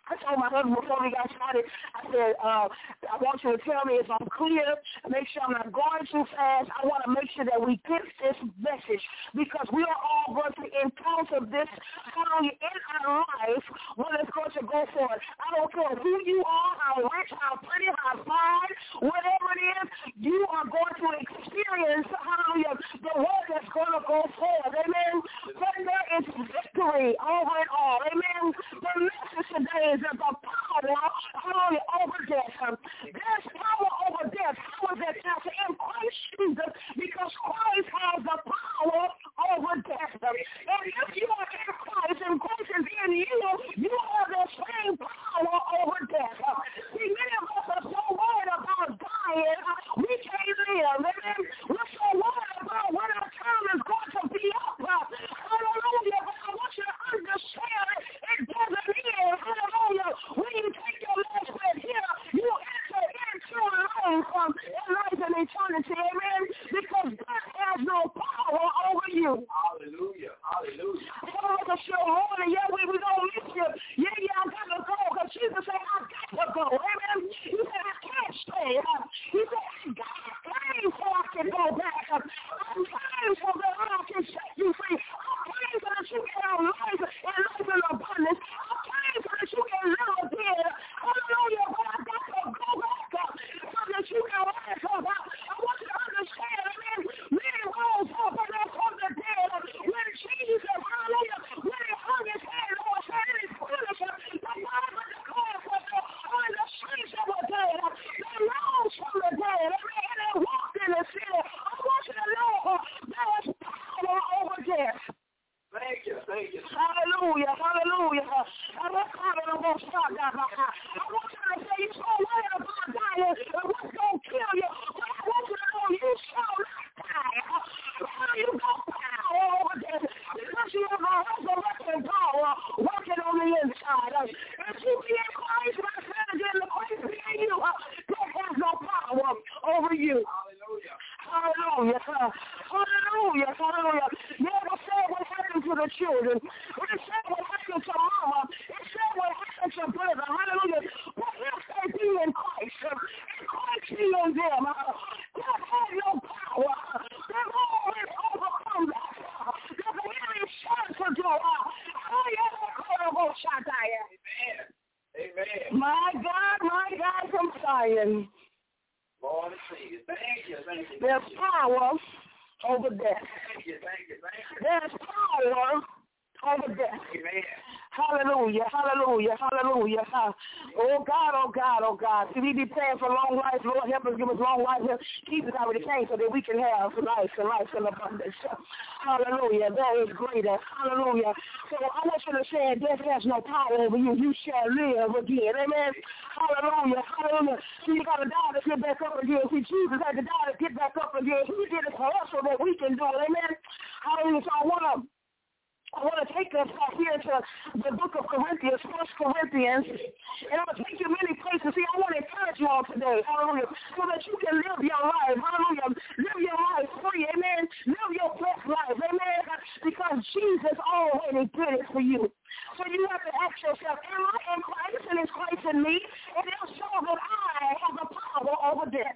I told my husband before we got started, I said, uh, I want you to tell me if I'm clear, make sure I'm not going too fast. I want to make sure that we get this message because we are all going to encounter this hallelujah in our life when it's going to go forward. I don't care who you are, how rich, how pretty, how fine, whatever it is, you are going to experience, hallelujah, the word that's going to go forward. Amen. But there is victory over it all. Amen. The message today is that the power, hallelujah, over death. There's power over death. How is that power? In Christ Jesus, because Christ has the power over death. And if you are in Christ and Christ is in you, you have the same power over death. See, many of us are so worried about dying, we can't live. Amen. We're so worried about when our time is going to be up. Hallelujah. But I want you to understand it doesn't end. Hallelujah. When you take your last breath here, you enter into life um, and life and eternity. Amen. Because death has no power over you. Hallelujah. Hallelujah. Oh, the show morning, yeah, we, we don't miss you. Yeah, yeah, I got to go. Because Jesus said, I got to go. Amen. He said, I can't stay. Uh, he said, I got to pray so I can go back. Uh, I'm praying so that I can set you free. I'm praying so that you can have life and life in abundance. I'm praying so that you can live again. Hallelujah. But I got to go back uh, so that you can rise up. I, I want you to understand, amen. Many rose up and they from the dead. When Jesus, hallelujah, when he hung his head, Lord said, it is finished. The Bible declares that the, uh, the saints that were dead, uh, they rose from the dead, amen, and they walked in the city. I want you to know uh, there is power over death. Thank you, thank you. Hallelujah, hallelujah. I want you to say you're so worried about dying and what's going to kill you, but I want you to know you shall not die. How you got power over death? Because you have a resurrection power working on the inside. If you be in Christ, my friend, again, the Christ be in you, death has no power over you. Hallelujah. Hallelujah. Hallelujah. Hallelujah. Never said what happened to the children. It said what happened to mama. It said what happened to brother. Hallelujah. But if they be in Christ, and Christ be in them, death has no power. They've always overcome that. There's an enemy trying to do. Amen. Amen. My God, my God from Zion. Lord, thank you, thank you, thank you. There's power over death. Thank you, thank you, thank you. There's power over death. Amen. Hallelujah, hallelujah, hallelujah. Oh God, oh God, oh God. See, we be praying for long life. Lord, help us, give us long life. Keep us out of the cane so that we can have life and life in abundance. Hallelujah. That is greater. Hallelujah. So I want you to say, death has no power over you. You shall live again. Amen. Hallelujah, hallelujah. See, you got to die to get back up again. See, Jesus had to die to get back up again. He did it for us so that we can do it. Amen. Hallelujah. So I want to I want to take us back here to the book of Corinthians, First Corinthians, and I'm going to take you many places. See, I want to encourage you all today, hallelujah, so that you can live your life, hallelujah, live your life free, amen, live your best life, amen, because Jesus already did it for you. So you have to ask yourself, am I in Christ and is Christ in me? And it'll show that I have a power over death.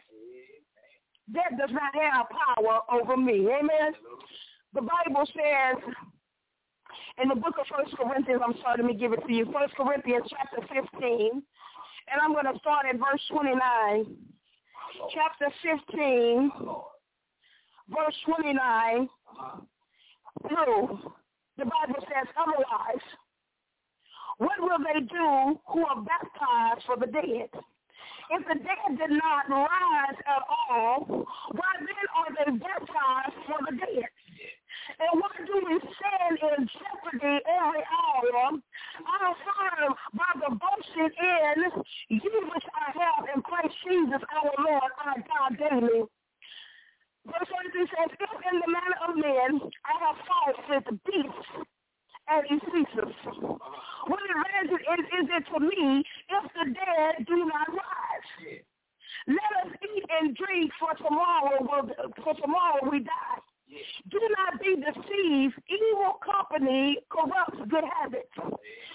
Death does not have power over me, amen. The Bible says, in the book of First Corinthians, I'm sorry, let me give it to you. First Corinthians chapter fifteen, and I'm going to start at verse twenty-nine. Chapter fifteen, verse twenty-nine through. The Bible says, otherwise, what will they do who are baptized for the dead? If the dead did not rise at all, why then are they baptized for the dead? And why do we stand in jeopardy every hour? I affirm by the boasting in you which I have in Christ Jesus our Lord, I die daily. Verse twenty-three says, if in the manner of men I have fought with beasts and Ephesus, what advantage is, is it to me if the dead do not rise? Let us eat and drink, for tomorrow will, for tomorrow we die. Do not be deceived. Evil company corrupts good habits.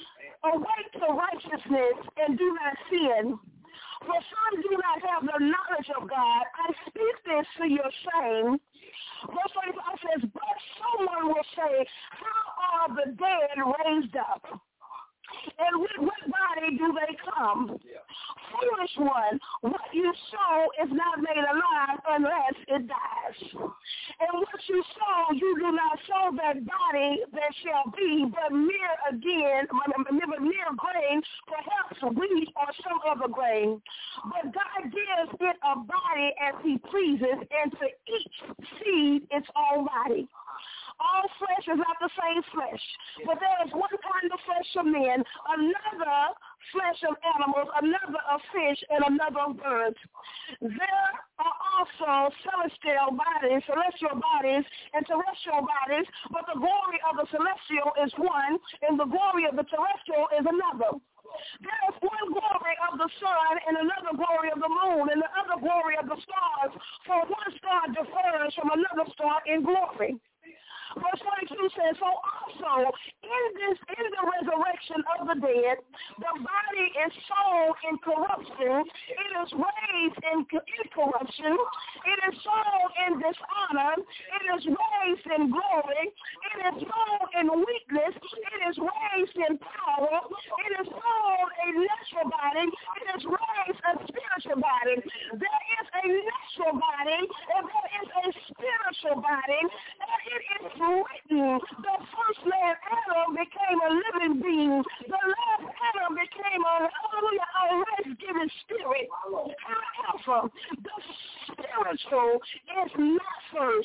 awake to righteousness and do not sin. For some do not have the knowledge of God. I speak this to your shame. Verse twenty-five says, but someone will say, how are the dead raised up? And with what body do they come? Yeah. Foolish one, what you sow is not made alive unless it dies. And what you sow, you do not sow that body that shall be, but mere again, mere grain, perhaps wheat or some other grain. But God gives it a body as he pleases, and to each seed its own body. All flesh is not the same flesh, but there is one kind of flesh of men, another flesh of animals, another of fish, and another of birds. There are also celestial bodies, celestial bodies, and terrestrial bodies, but the glory of the celestial is one, and the glory of the terrestrial is another. There is one glory of the sun and another glory of the moon and the other glory of the stars, for one star differs from another star in glory. Verse twenty-two says, so also in this, in the resurrection of the dead, the body is sown in corruption, it is raised in incorruption, it is sown in dishonor, it is raised in glory, it is sown in weakness, it is raised in power, it is sown a natural body, it is raised a spiritual body. There is a natural body and there is a spiritual body, and it is written, the first man Adam became a living being. The last Adam became a, hallelujah, a life-giving spirit. However, the spiritual is not first,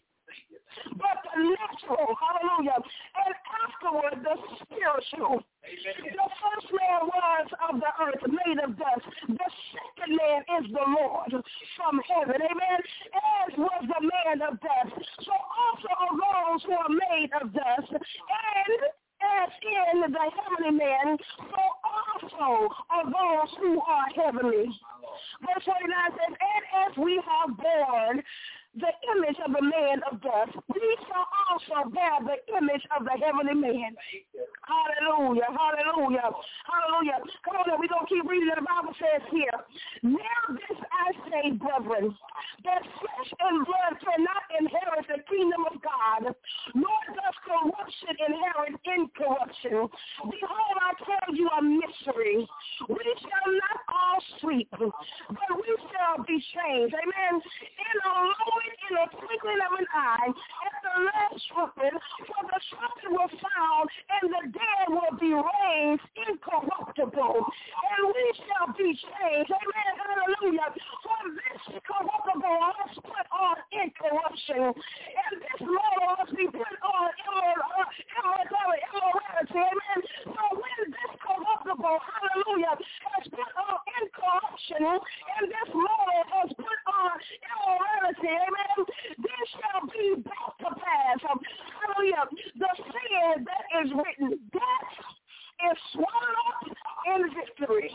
but the natural, hallelujah, and afterward the spiritual. Amen. The first man was of the earth, made of dust. The second man is the Lord from heaven, amen, as was the man of dust. So also are those who are made of dust, and as in the heavenly man, so also are those who are heavenly. Verse twenty-nine says, and as we have borne the image of the man of dust, we shall also bear the image of the heavenly man. Hallelujah, hallelujah, hallelujah. Come on, now, we're going to keep reading. The Bible says here, now this I say, brethren, that flesh and blood cannot inherit the kingdom of God, nor does corruption inherit incorruption. Behold, I tell you a mystery. We shall not all sleep, but we shall be changed. Amen. In a moment, in a twinkling of an eye, at the last trumpet, for the trumpet will sound, and the dead will be raised incorruptible, and we shall be changed. Amen. Hallelujah. For this corruptible must put on incorruption, and this mortal must be put on immortality, immorality. Amen. So when this corruptible, hallelujah, has put on incorruption, and this mortal has put on immorality, amen, this shall be brought to pass. Um, hallelujah. The saying that is written, death is swallowed up in victory.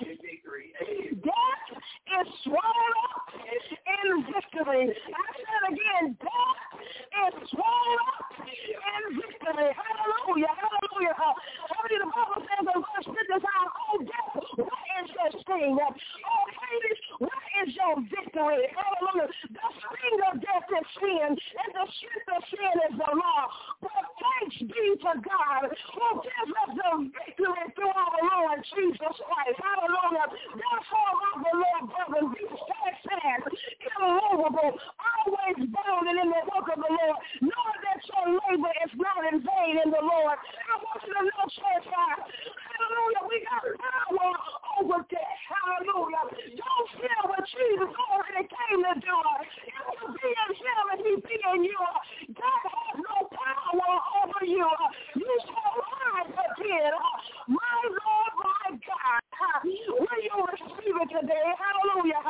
Death is swallowed up in victory. I said again, death is swallowed up in victory. Hallelujah. Hallelujah. Hallelujah. The Bible says in verse fifty-five, oh death, what is your sting? Oh Hades, what is your victory? Hallelujah. The sting of death is sin, and the strength of sin is the law. But thanks be to God who gives us the victory through our Lord Jesus Christ. Hallelujah. Therefore, love the Lord, brothers, be steadfast, immovable, always bounding in the work of the Lord, knowing that your labor is not in vain in the Lord. I want you to know, church, hallelujah, we got power over death. Hallelujah. Don't fear what Jesus already came to do. If you be in him and he be in you, God has no power over you. You shall rise again. My Lord, my God, will you receive it today? Hallelujah.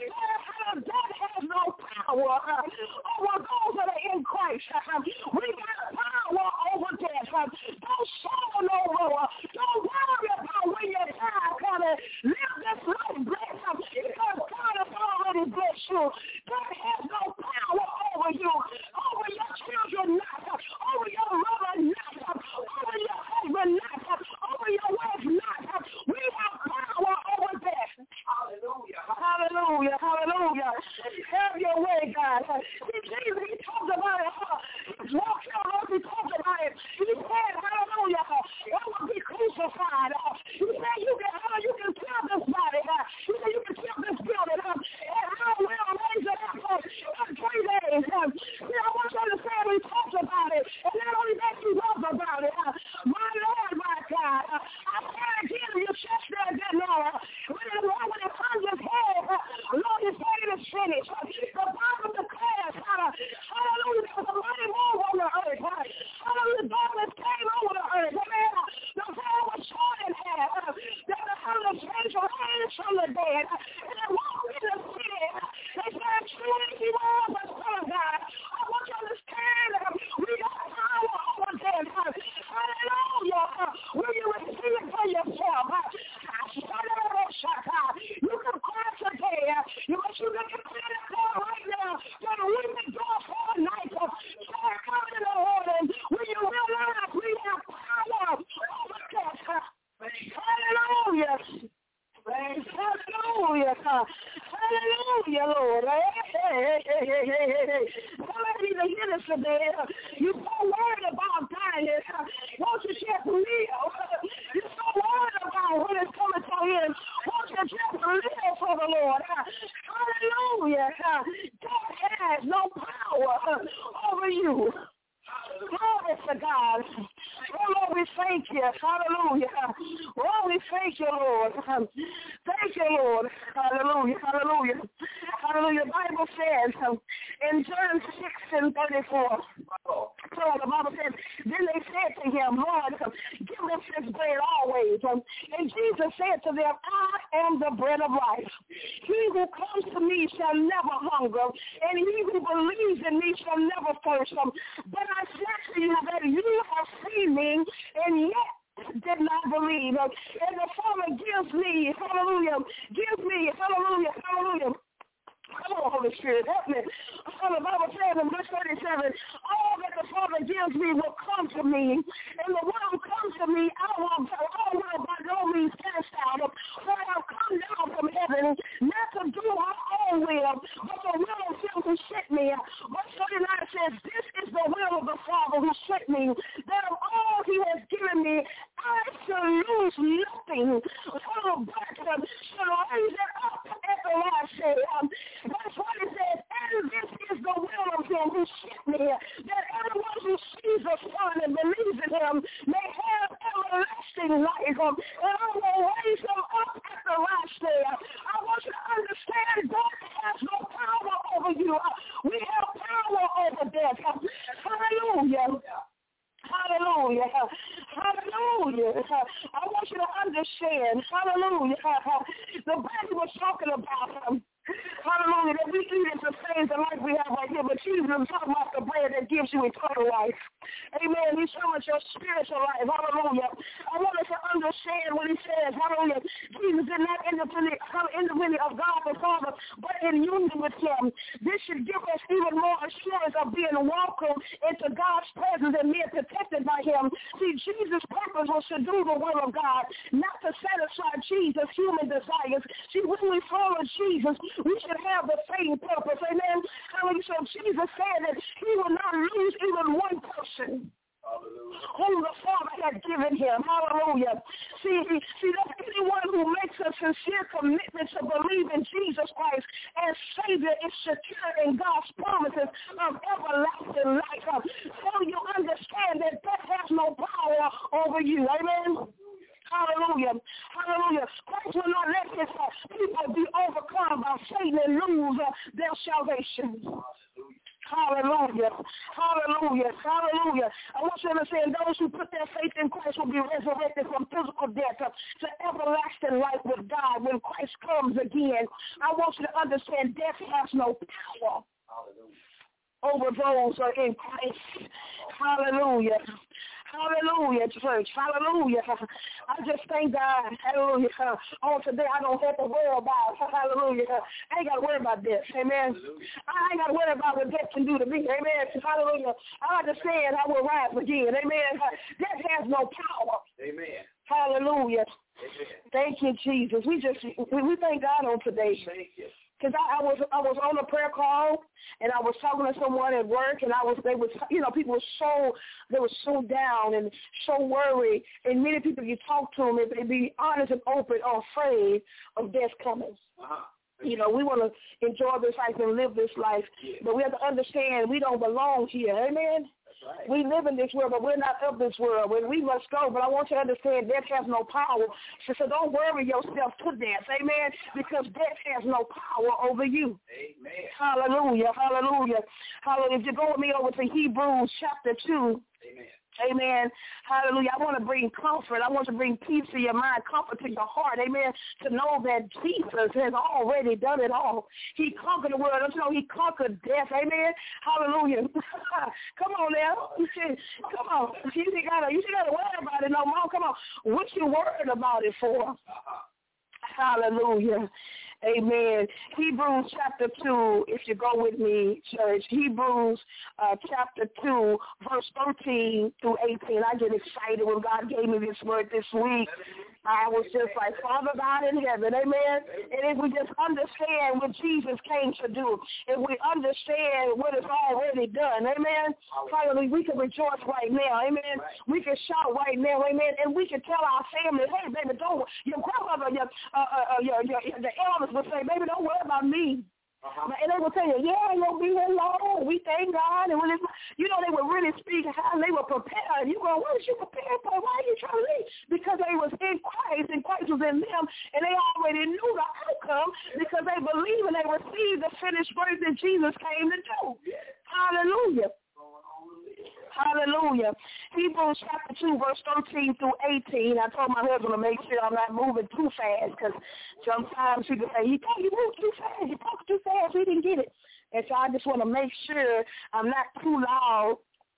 That has no power over those that are in Christ. We got power over death. Don't sorrow no more. Don't worry about when you're tired. God, live this life blessed because God has already blessed you. God has no power over you, over your children not, over your mother not, over your husband not, over your wife not. See, I want you to understand we talked about it, and not only that, you love about it. Uh, my Lord, my God, uh, I can't again your chest there again, Lord. When it, when it comes to head, uh, Lord, you said it is finished. Uh, the Bible declares, uh, hallelujah, there was a mighty move on the earth. Uh, hallelujah, darkness came over the earth. Amen. Uh, the veil was torn in half. Uh, there was a change of hands from the dead. Uh, and they walked in the city. Uh, they said, truly, he was the Son of God. I want you to understand, uh, we got power over them. Uh, hallelujah. Uh, will you receive it for yourself? Uh, you can cry today. Uh, you want you to declare the call right now. That we can go for a night. Uh, coming in the morning. Will you realize we have power over death? Uh, hallelujah. Hallelujah. Hallelujah, Lord. Hey, hey, hey, hey, hey, hey. Somebody need to hear this today. You're so worried about dying. Won't you just live? You're so worried about when it's coming to him. Won't you just live for the Lord? Hallelujah. God has no power over you. Glory to God. Oh, Lord, we thank you. Hallelujah. Oh, we thank you, Lord. Thank you, Lord. Hallelujah. Hallelujah. Hallelujah. The Bible says in John six and thirty-four, so the Bible says, then they said to him, Lord, give us this bread always. And Jesus said to them, I am the bread of life. He who comes to me shall never hunger, and he who believes in me shall never thirst. But I said to you that you have seen me, and yet did not believe. And the Father gives me, hallelujah, gives me, hallelujah, hallelujah. Come on, Holy Spirit, help me. The Bible says in verse thirty-seven, all that the Father gives me will come to me. And the one who comes to me, I will, I will by no means cast out. For I have come down from heaven, not to do my own will, but the will of him who sent me. Verse thirty-nine says, this is the will of the Father who sent me, that of all he has given me, I shall lose nothing, but shall raise it up at the last day. Um, That's what it says, and this is the will of him who sent me, that everyone who sees the Son and believes in him may have everlasting life, um, and I will raise them up at the last day. I want you to understand God has no power over you. We have power over death. Hallelujah. Hallelujah. Hallelujah. I want you to understand. Hallelujah. The Bible was talking about him. Hallelujah, that we eat is the same the life we have right here, but Jesus is talking about the bread that gives you eternal life. Amen. He's talking about your spiritual life. Hallelujah. I want us to understand what he says. Hallelujah. Jesus is not independent, independent of God the Father, but in union with him. This should give us even more assurance of being welcome into God's presence and being protected by him. See, Jesus' purpose was to do the will of God, not to satisfy Jesus' human desires. See, when we follow Jesus, we should have the same purpose. Amen. Hallelujah. So Jesus said that he will not lose even one person. Hallelujah. Whom the Father had given him. Hallelujah. See, see, that anyone who makes a sincere commitment to believe in Jesus Christ as Savior is secure in God's promises of everlasting life. So you understand that death has no power over you. Amen. Hallelujah. Hallelujah. Christ will not let his uh, people be overcome by Satan and lose uh, their salvation. Hallelujah. Hallelujah. Hallelujah. I want you to understand those who put their faith in Christ will be resurrected from physical death uh, to everlasting life with God when Christ comes again. I want you to understand death has no power. Hallelujah. Over those who are in Christ. Hallelujah. Hallelujah, church. Hallelujah. I just thank God. Hallelujah. On today, I don't have to worry about. Hallelujah. I ain't got to worry about death. Amen. Hallelujah. I ain't got to worry about what death can do to me. Amen. Hallelujah. I understand I will rise again. Amen. Death has no power. Amen. Hallelujah. Amen. Thank you, Jesus. We just we, we thank God on today. Thank you. Because I, I was I was on a prayer call and I was talking to someone at work and I was they was you know people were so they were so down and so worried, and many people you talk to them if they be honest and open are afraid of death coming. Uh-huh. You know, we want to enjoy this life and live this life, yeah. But we have to understand we don't belong here. Amen? That's right. We live in this world, but we're not of this world. We must go, but I want you to understand death has no power. So, so don't worry yourself to death. Amen? Because death has no power over you. Amen. Hallelujah. Hallelujah. Hallelujah. If you go with me over to Hebrews chapter two. Amen. Amen. Hallelujah. I want to bring comfort. I want to bring peace to your mind, comfort to your heart. Amen. To know that Jesus has already done it all. He conquered the world. Don't you know he conquered death? Amen. Hallelujah. Come on now. You should, come on. You should gotta, you should gotta worry about it no more. Come on. What you worried about it for? Hallelujah. Amen. Hebrews chapter two, if you go with me, church. Hebrews uh, chapter two, verse thirteen through eighteen. I get excited when God gave me this word this week. I was just like, Father God in heaven, amen. And if we just understand what Jesus came to do, if we understand what is already done, amen, hallelujah, we can rejoice right now, amen. We can shout right now, amen, and we can tell our family, hey, baby, don't, your grandmother, your, uh, uh, your, your, your, the elders would say, baby, don't worry about me. Uh-huh. And they will tell you, yeah, you'll be here long. We thank God. And when it's, you know, they would really speak how they were prepared. You go, what was you prepared for? Why are you trying to leave? Because they was in Christ, and Christ was in them, and they already knew the outcome because they believed and they received the finished work that Jesus came to do. Hallelujah. Hallelujah. Hebrews chapter two, verse thirteen through eighteen. I told my husband to make sure I'm not moving too fast because sometimes people say, you thought you moved too fast. You talked too fast. We didn't get it. And so I just want to make sure I'm not too loud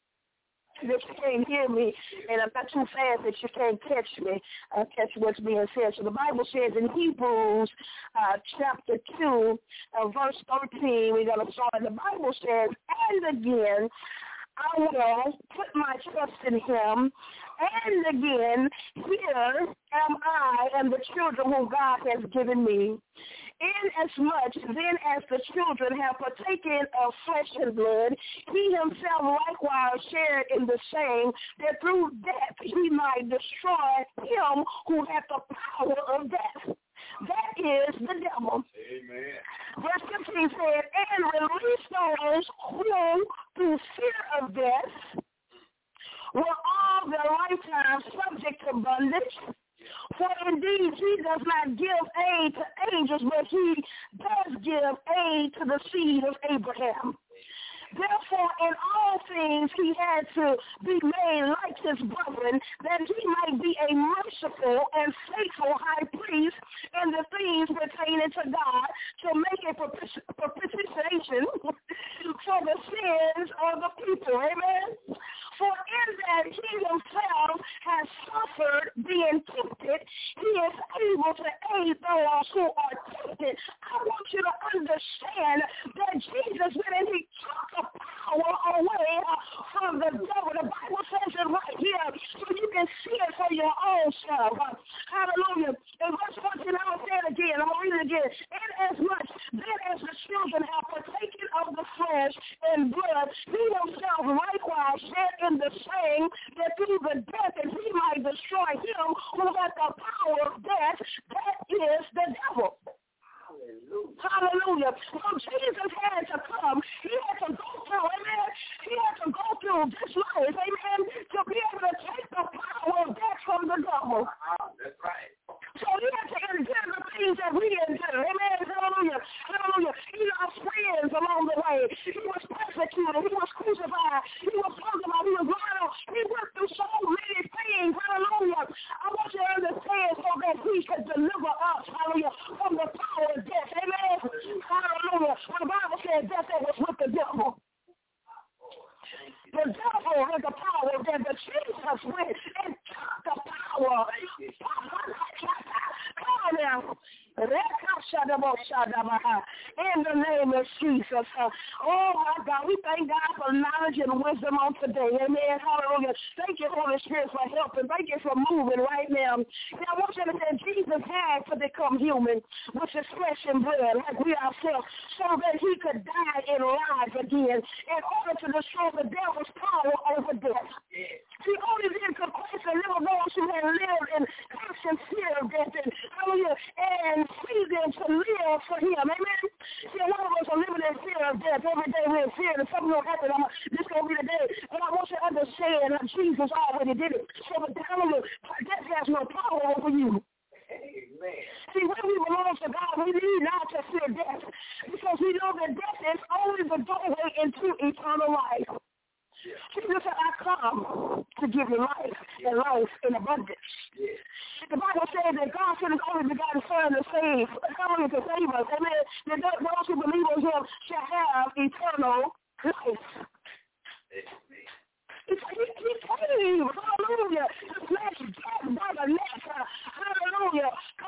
that you can't hear me, and I'm not too fast that you can't catch me, uh, catch what's being said. So the Bible says in Hebrews uh, chapter two, uh, verse thirteen, we're going to start. The Bible says, and again, I will put my trust in him, and again, here am I and the children whom God has given me. Inasmuch then as the children have partaken of flesh and blood, he himself likewise shared in the same, that through death he might destroy him who hath the power of death. That is the devil. Amen. Verse fifteen said, and release those who, through fear of death, were all their lifetime subject to bondage. For indeed he does not give aid to angels, but he does give aid to the seed of Abraham. Therefore, in all things he had to be made like his brethren, that he might be a merciful and faithful high priest in the things pertaining to God, to make a propitiation for the sins of the people. Amen. For in that he himself has suffered being tempted, he is able to aid those who are tempted. I want you to understand that Jesus went and he took the power away from the devil. The Bible says it right here, so you can see it for your own self. Hallelujah. In verse fourteen, I'll say it again. I'm going to read it again. Inasmuch then as the children have partaken of the flesh and blood, he himself likewise shared in the same, that through the death that he might destroy him who had the power of death, that is the devil. Hallelujah. Hallelujah. So Jesus had to come. He had to go through, amen. He had to go through this life, amen, to be able to take the power of death from the devil. Uh-huh. That's right. So he had to endure the things that we endure. Amen. Hallelujah. Hallelujah. He lost friends along the way. He was persecuted. He was crucified. He was talking about. He was lying. He went through so many things. Hallelujah. I want you to understand so that he could deliver us, hallelujah, from the power of death. Amen. Hallelujah. When the Bible says death, that was with the devil. The devil had the power of death, but Jesus went and took the power. Come on now. In the name of Jesus. Oh, my God. We thank God for knowledge and wisdom on today. Amen. Hallelujah. Thank you, Holy Spirit, for helping. Thank you for moving right now. Now, I want you to say Jesus had to become human, which is flesh and blood, like we ourselves, so that he could die and rise again in order to destroy the devil's power over death. See, only then could Christ deliver those who had lived in constant fear of death and, hallelujah, and free them to live for him. Amen? See, a lot of us are living in fear of death. Every day we're in fear that something will happen. I'm, this going to be the day. But I want you to understand that Jesus already did it. So, but hallelujah, death has no power over you. Amen. See, when we belong to God, we need not to fear death because we know that death is only the doorway into eternal life. Yeah. Jesus said, I come to give you life and life in abundance. Yeah. The Bible says that God sent his only begotten Son to save, coming to save us. Amen. That those who believe in him shall have eternal life. Amen. He, he came, hallelujah, to smash death by the neck, hallelujah,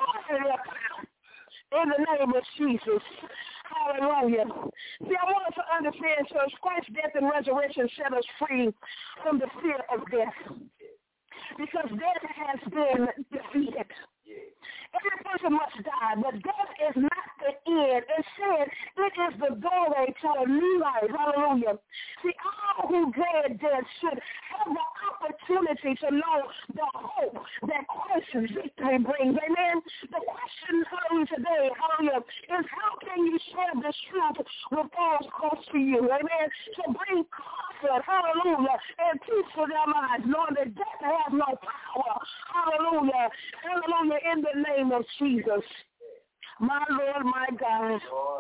in the name of Jesus, hallelujah. See, I want us to understand, church, Christ's death and resurrection set us free from the fear of death, because death has been defeated. Every person must die, but death is not the end. Instead, it is the doorway to a new life. Hallelujah. See, all who dread death should have the opportunity to know the hope that Christ's victory brings. Amen. The question, hallelujah, today, hallelujah, is how can you share this truth with those close to you? Amen. To bring comfort, hallelujah, and peace to their lives, knowing that death has no power. Hallelujah. Hallelujah. In the name of Jesus. My Lord, my God.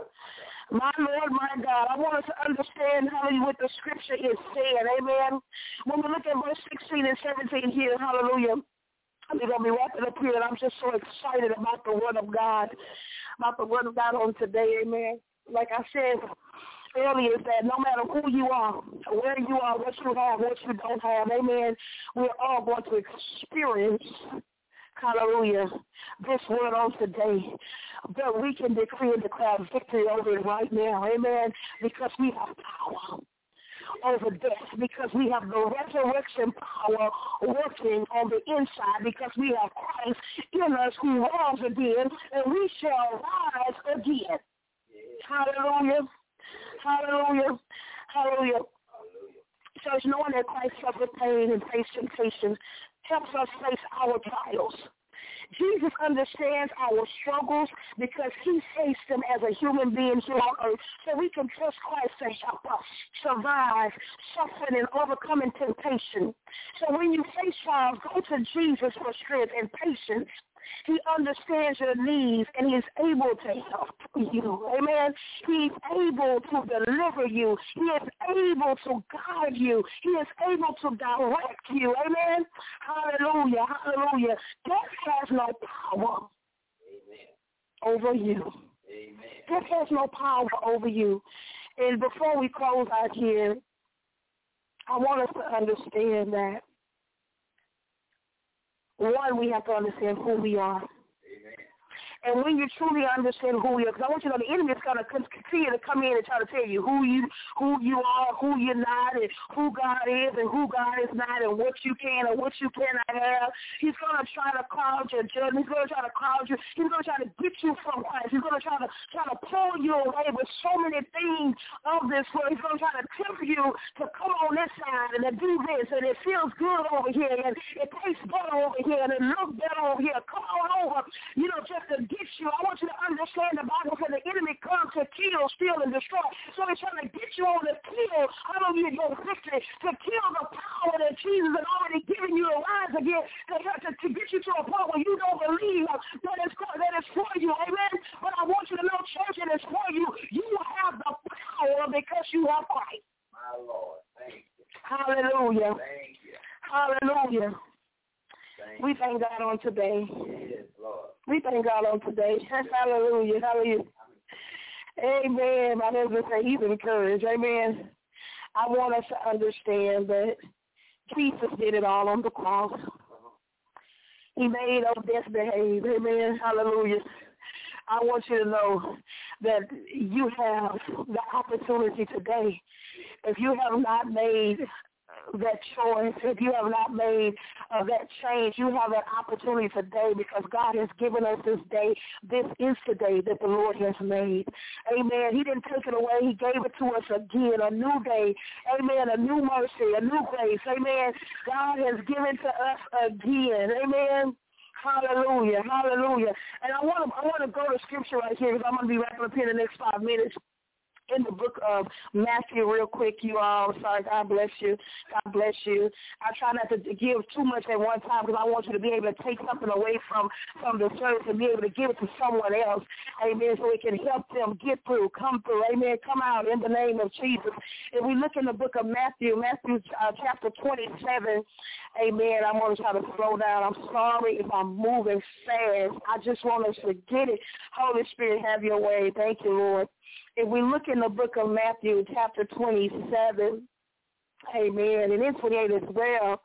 My Lord, my God. I want us to understand, hallelujah, what the scripture is saying. Amen. When we look at verse sixteen and seventeen here, hallelujah, we're going to be wrapping up here, and I'm just so excited about the word of God, about the word of God on today. Amen. Like I said earlier, is that no matter who you are, where you are, what you have, what you don't have, amen, we're all going to experience, hallelujah, this word on today. But we can decree and declare victory over it right now, amen, because we have power over death, because we have the resurrection power working on the inside, because we have Christ in us who rose again, and we shall rise again. Hallelujah. Hallelujah. Hallelujah. So it's knowing that Christ suffered pain and faced temptations helps us face our trials. Jesus understands our struggles because he faced them as a human being here on earth, so we can trust Christ to help us survive suffering and overcoming temptation. So when you face trials, go to Jesus for strength and patience. He understands your needs, and he is able to help you. Amen. He is able to deliver you. He is able to guide you. He is able to direct you. Amen. Hallelujah. Hallelujah. Death has no power Amen. Over you. Amen. Death has no power over you. And before we close out here, I want us to understand that one, we have to understand who we are. Amen. And when you truly understand who we are, because I want you to know the enemy is going to continue to come in and try to tell you who you who you are, who you're not, and who God is and who God is not, and what you can and what you cannot have. He's going to try to cloud your judgment. He's going to try to cloud you. He's going to try to get you from Christ. He's going to try to try to pull you away with so many things of this world. He's going to try to tempt you to come on this side and to do this, and it feels good over here, and it tastes better over here, and it looks better over here. Come on over, you know, just to get you. I want you to understand the Bible says the enemy comes to kill, steal, and destroy. So he's trying to get you on the kill, hallelujah, your victory, to kill the power that Jesus has already given you to rise again, to, to, to get you to a point where you don't believe that it's, that it's for you, amen? But I want you to know, church, it is for you. You have the power because you have Christ. My Lord, thank you. Hallelujah. Thank you. Hallelujah. We thank God on today. Yes, Lord. We thank God on today. Hallelujah. Hallelujah. Amen. My husband said he's encouraged. Amen. I want us to understand that Jesus did it all on the cross. He made our best behave. Amen. Hallelujah. I want you to know that you have the opportunity today. If you have not made that choice, if you have not made uh, that change, you have that opportunity today because God has given us this day. This is the day that the Lord has made. Amen. He didn't take it away. He gave it to us again, a new day. Amen. A new mercy, a new grace. Amen. God has given to us again. Amen. Hallelujah. Hallelujah. And I want to I want to go to scripture right here because I'm going to be wrapping up here in the next five minutes. In the book of Matthew real quick, you all. Sorry, God bless you. God bless you. I try not to give too much at one time because I want you to be able to take something away from, from the service and be able to give it to someone else. Amen. So it can help them get through, come through. Amen. Come out in the name of Jesus. If we look in the book of Matthew, Matthew uh, chapter twenty-seven, amen. I'm going to try to slow down. I'm sorry if I'm moving fast. I just want us to get it. Holy Spirit, have your way. Thank you, Lord. If we look in the book of Matthew, chapter twenty-seven, amen, and in twenty-eight as well,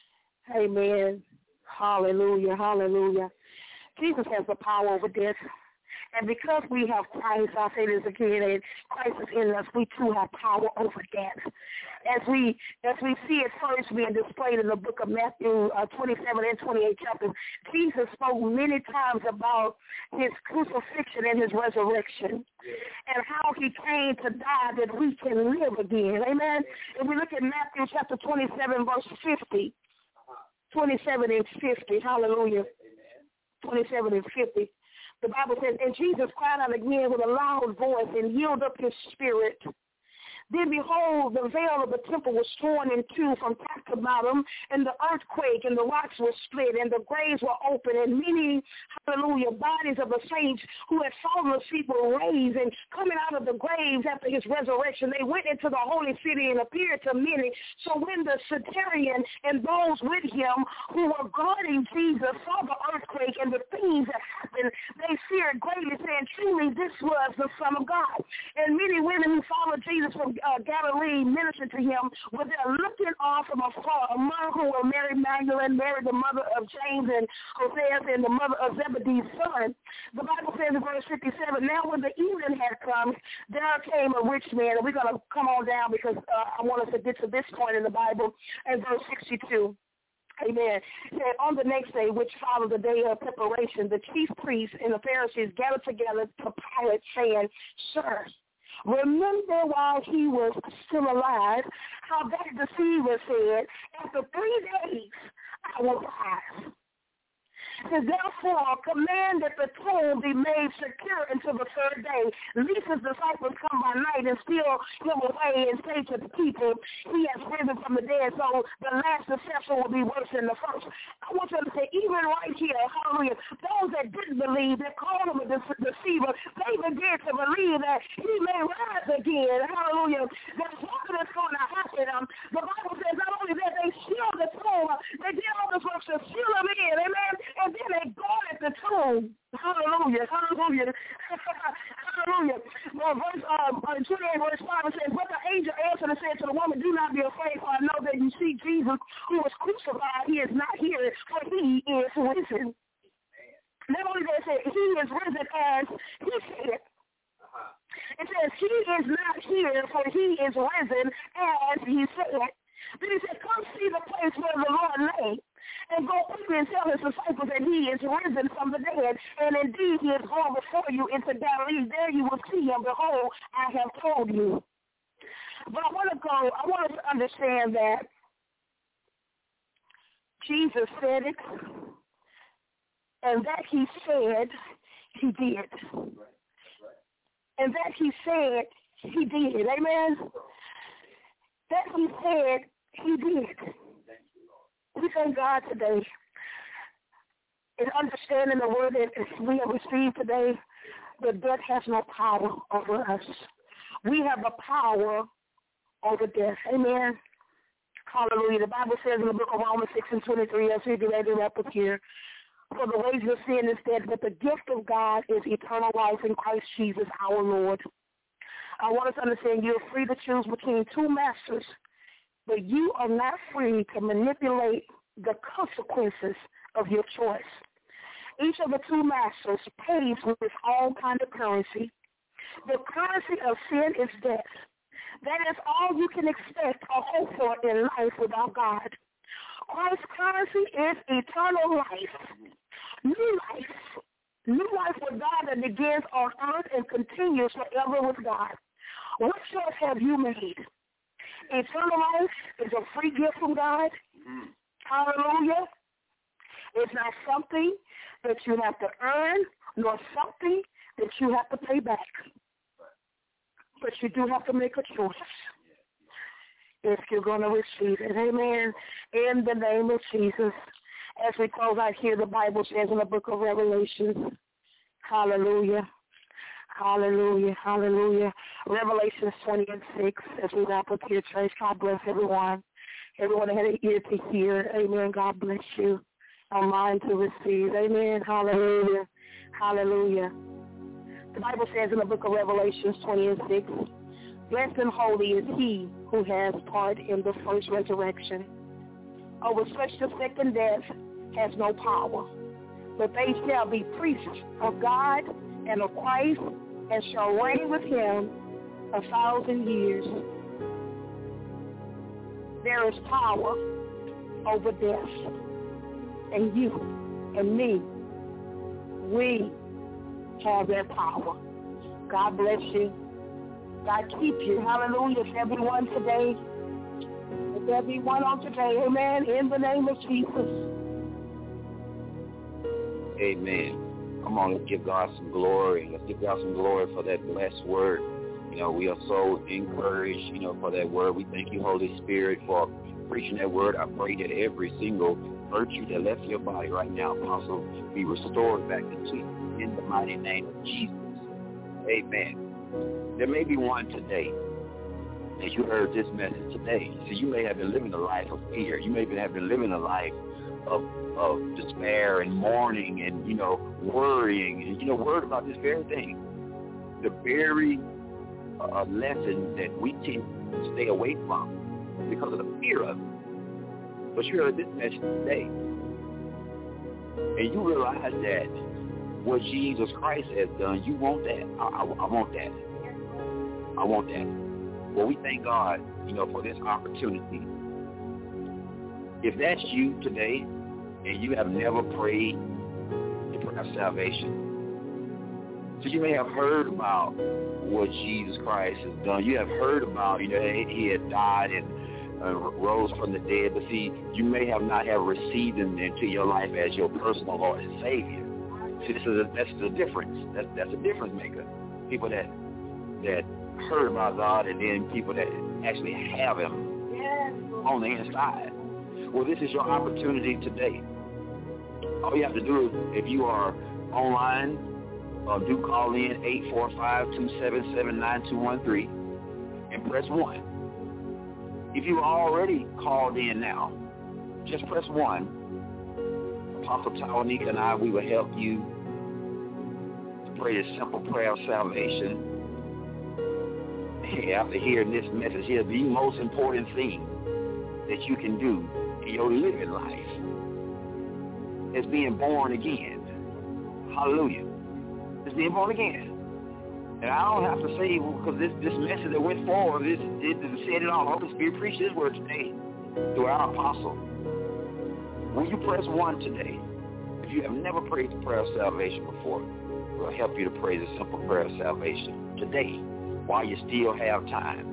amen, hallelujah, hallelujah. Jesus has the power over death. And because we have Christ, I'll say this again, and Christ is in us, we too have power over death. As we as we see it first being displayed in the book of Matthew uh, twenty-seven and twenty-eight chapters, Jesus spoke many times about his crucifixion and his resurrection and how he came to die that we can live again. Amen? If we look at Matthew chapter twenty-seven, verse fifty, twenty-seven and fifty, hallelujah, twenty-seven and fifty. The Bible says, and Jesus cried out again with a loud voice and yielded up his spirit. Then behold, the veil of the temple was torn in two from top to bottom, and the earthquake and the rocks were split, and the graves were open, and many, hallelujah, bodies of the saints who had fallen asleep were raised, and coming out of the graves after his resurrection, they went into the holy city and appeared to many. So when the centurion and those with him who were guarding Jesus saw the earthquake and the things that happened, they feared greatly, saying, truly this was the Son of God. And many women who followed Jesus from Uh, Galilee ministered to him with their looking off from afar, among whom were Mary Magdalene, Mary the mother of James and Joseph, and the mother of Zebedee's son. The Bible says in verse fifty-seven, now when the evening had come, there came a rich man, and we're going to come on down because uh, I want us to get to this point in the Bible, in verse sixty-two. Amen. Said on the next day, which followed the day of preparation, the chief priests and the Pharisees gathered together to Pilate, saying, Sir, remember while he was still alive, how that deceiver said, after three days I will rise. Says, therefore, command that the tomb be made secure until the third day, lest his disciples come by night and steal him away and say to the people, he has risen from the dead, so the last deception will be worse than the first. I want you to say, even right here, hallelujah, those that didn't believe, that called him a de- deceiver, they began to believe that he may rise again, hallelujah. That's what is going to happen. Um, the Bible says not only that they sealed the tomb, they did all this work to seal him in, amen, and then they guarded the tomb. Hallelujah, hallelujah, hallelujah. Well, verse uh, twenty-eight, verse five, it says, but the angel answered and said to the woman, do not be afraid, for I know that you see Jesus who was crucified. He is not here, for he is risen. Not only that, it said, he is risen as he said. It says, he is not here, for he is risen as he said. Then he said, come see the place where the Lord lay, and go quickly and tell his disciples that he is risen from the dead, and indeed he is gone before you into Galilee. There you will see him. Behold, I have told you. But I want to go, I want us to understand that Jesus said it, and that he said, he did. And that he said, he did. Amen? That he said, he did. We thank God today in understanding the word that we have received today, that death has no power over us. We have the power over death. Amen. Hallelujah. The Bible says in the book of Romans six and twenty-three, as we get ready to wrap up here, for the wages of sin is death, but the gift of God is eternal life in Christ Jesus our Lord. I want us to understand you're free to choose between two masters, but you are not free to manipulate the consequences of your choice. Each of the two masters pays with its own kind of currency. The currency of sin is death. That is all you can expect or hope for in life without God. Christ's currency is eternal life. New life. New life with God that begins on earth and continues forever with God. What choice have you made? Eternal life is a free gift from God. Mm. Hallelujah. It's not something that you have to earn, nor something that you have to pay back. But you do have to make a choice if you're going to receive it. Amen. In the name of Jesus. As we close out here, the Bible says in the book of Revelation, hallelujah, hallelujah, hallelujah. Revelations twenty and six, as we wrap up here, church. God bless everyone. Everyone that had an ear to hear. Amen. God bless you. A mind to receive. Amen. Hallelujah. Hallelujah. The Bible says in the book of Revelations twenty and six, blessed and holy is he who has part in the first resurrection. Over such the second death has no power, but they shall be priests of God and of Christ and shall reign with him a thousand years. There is power over death. And you and me, we have that power. God bless you. God keep you. Hallelujah to everyone today. To everyone on today. Amen. In the name of Jesus. Amen. Come on, let's give God some glory. Let's give God some glory for that blessed word. You know, we are so encouraged, you know, for that word. We thank you, Holy Spirit, for preaching that word. I pray that every single virtue that left your body right now, Apostle, be restored back into you in the mighty name of Jesus. Amen. There may be one today, as you heard this message today. So you may have been living a life of fear. You may have been living a life of of despair and mourning and, you know, worrying and, you know, worried about this very thing. The very uh, lesson that we tend to stay away from because of the fear of it. But you heard this message today, and you realize that what Jesus Christ has done, you want that. I, I, I want that. I want that. Well, we thank God, you know, for this opportunity. If that's you today, and you have never prayed the prayer of salvation, so you may have heard about what Jesus Christ has done. You have heard about, you know, he had died and Uh, rose from the dead, but see, you may have not have received him into your life as your personal Lord and Savior. See, this is a, that's the difference. That's that's a difference maker. People that that heard about God, and then people that actually have him on the inside. Well, this is your opportunity today. All you have to do is, if you are online, uh, do call in eight four five, two seven seven, nine two one three and press one. If you already called in now, just press one. Apostle Tawanika and I, we will help you to pray this simple prayer of salvation. After hearing this message here, the most important thing that you can do in your living life is being born again. Hallelujah. It's being born again. And I don't have to say, because this, this message that went forward, this, it, it said it all. Holy Spirit preached this word today through our apostle. Will you press one today? If you have never prayed the prayer of salvation before, we'll help you to pray the simple prayer of salvation today while you still have time.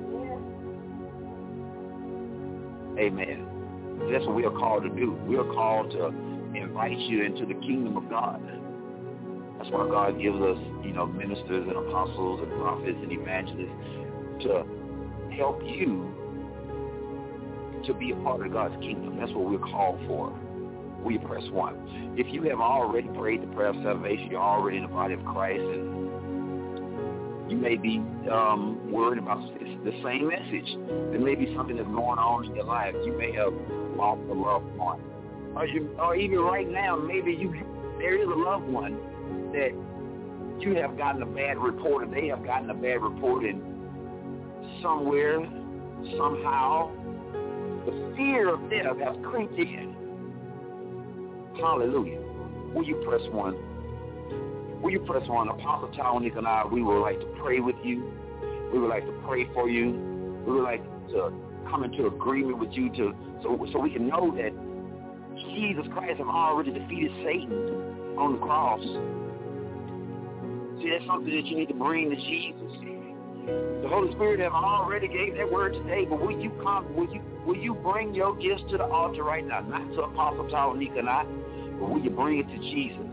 Amen. That's what we are called to do. We are called to invite you into the kingdom of God. That's why God gives us, you know, ministers and apostles and prophets and evangelists to help you to be a part of God's kingdom. That's what we're called for. We press one. If you have already prayed the prayer of salvation, you're already in the body of Christ, and you may be um, worried about the same message. There may be something that's going on in your life. You may have lost a loved one. Or, you, or even right now, maybe you there is a loved one that you have gotten a bad report, or they have gotten a bad report, and somewhere, somehow, the fear of death has creeped in. Hallelujah. Will you press one? Will you press one? Apostle Tawanika and I, we would like to pray with you. We would like to pray for you. We would like to come into agreement with you to so so we can know that Jesus Christ has already defeated Satan on the cross. See, that's something that you need to bring to Jesus. The Holy Spirit have already gave that word today, but will you come, will you will you bring your gifts to the altar right now? Not to Apostle Tawnika and I, but will you bring it to Jesus?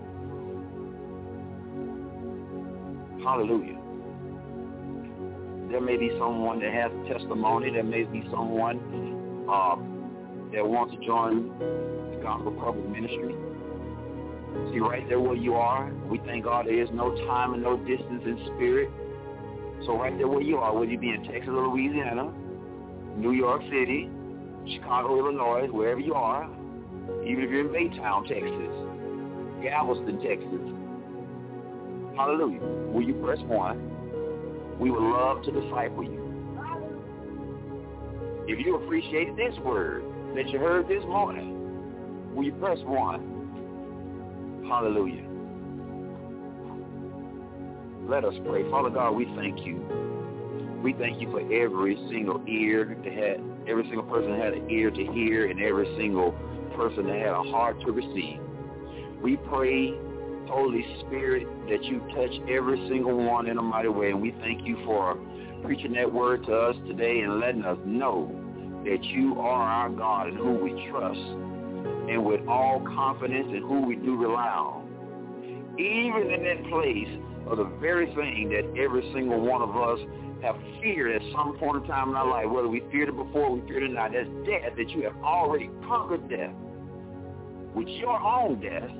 Hallelujah. There may be someone that has a testimony. There may be someone uh, that wants to join the Gospel Public Ministry. See, right there where you are, we thank God there is no time and no distance in spirit. So right there where you are, whether you be in Texas or Louisiana, New York City, Chicago, Illinois, wherever you are, even if you're in Baytown, Texas, Galveston, Texas, hallelujah, will you press one? We would love to disciple you. If you appreciated this word that you heard this morning, will you press one? Hallelujah. Let us pray. Father God, we thank you. We thank you for every single ear that had, every single person that had an ear to hear, and every single person that had a heart to receive. We pray, Holy Spirit, that you touch every single one in a mighty way, and we thank you for preaching that word to us today and letting us know that you are our God and who we trust, and with all confidence in who we do rely on. Even in that place of the very thing that every single one of us have feared at some point in time in our life, whether we feared it before, we feared it not, that's death, that you have already conquered death with your own death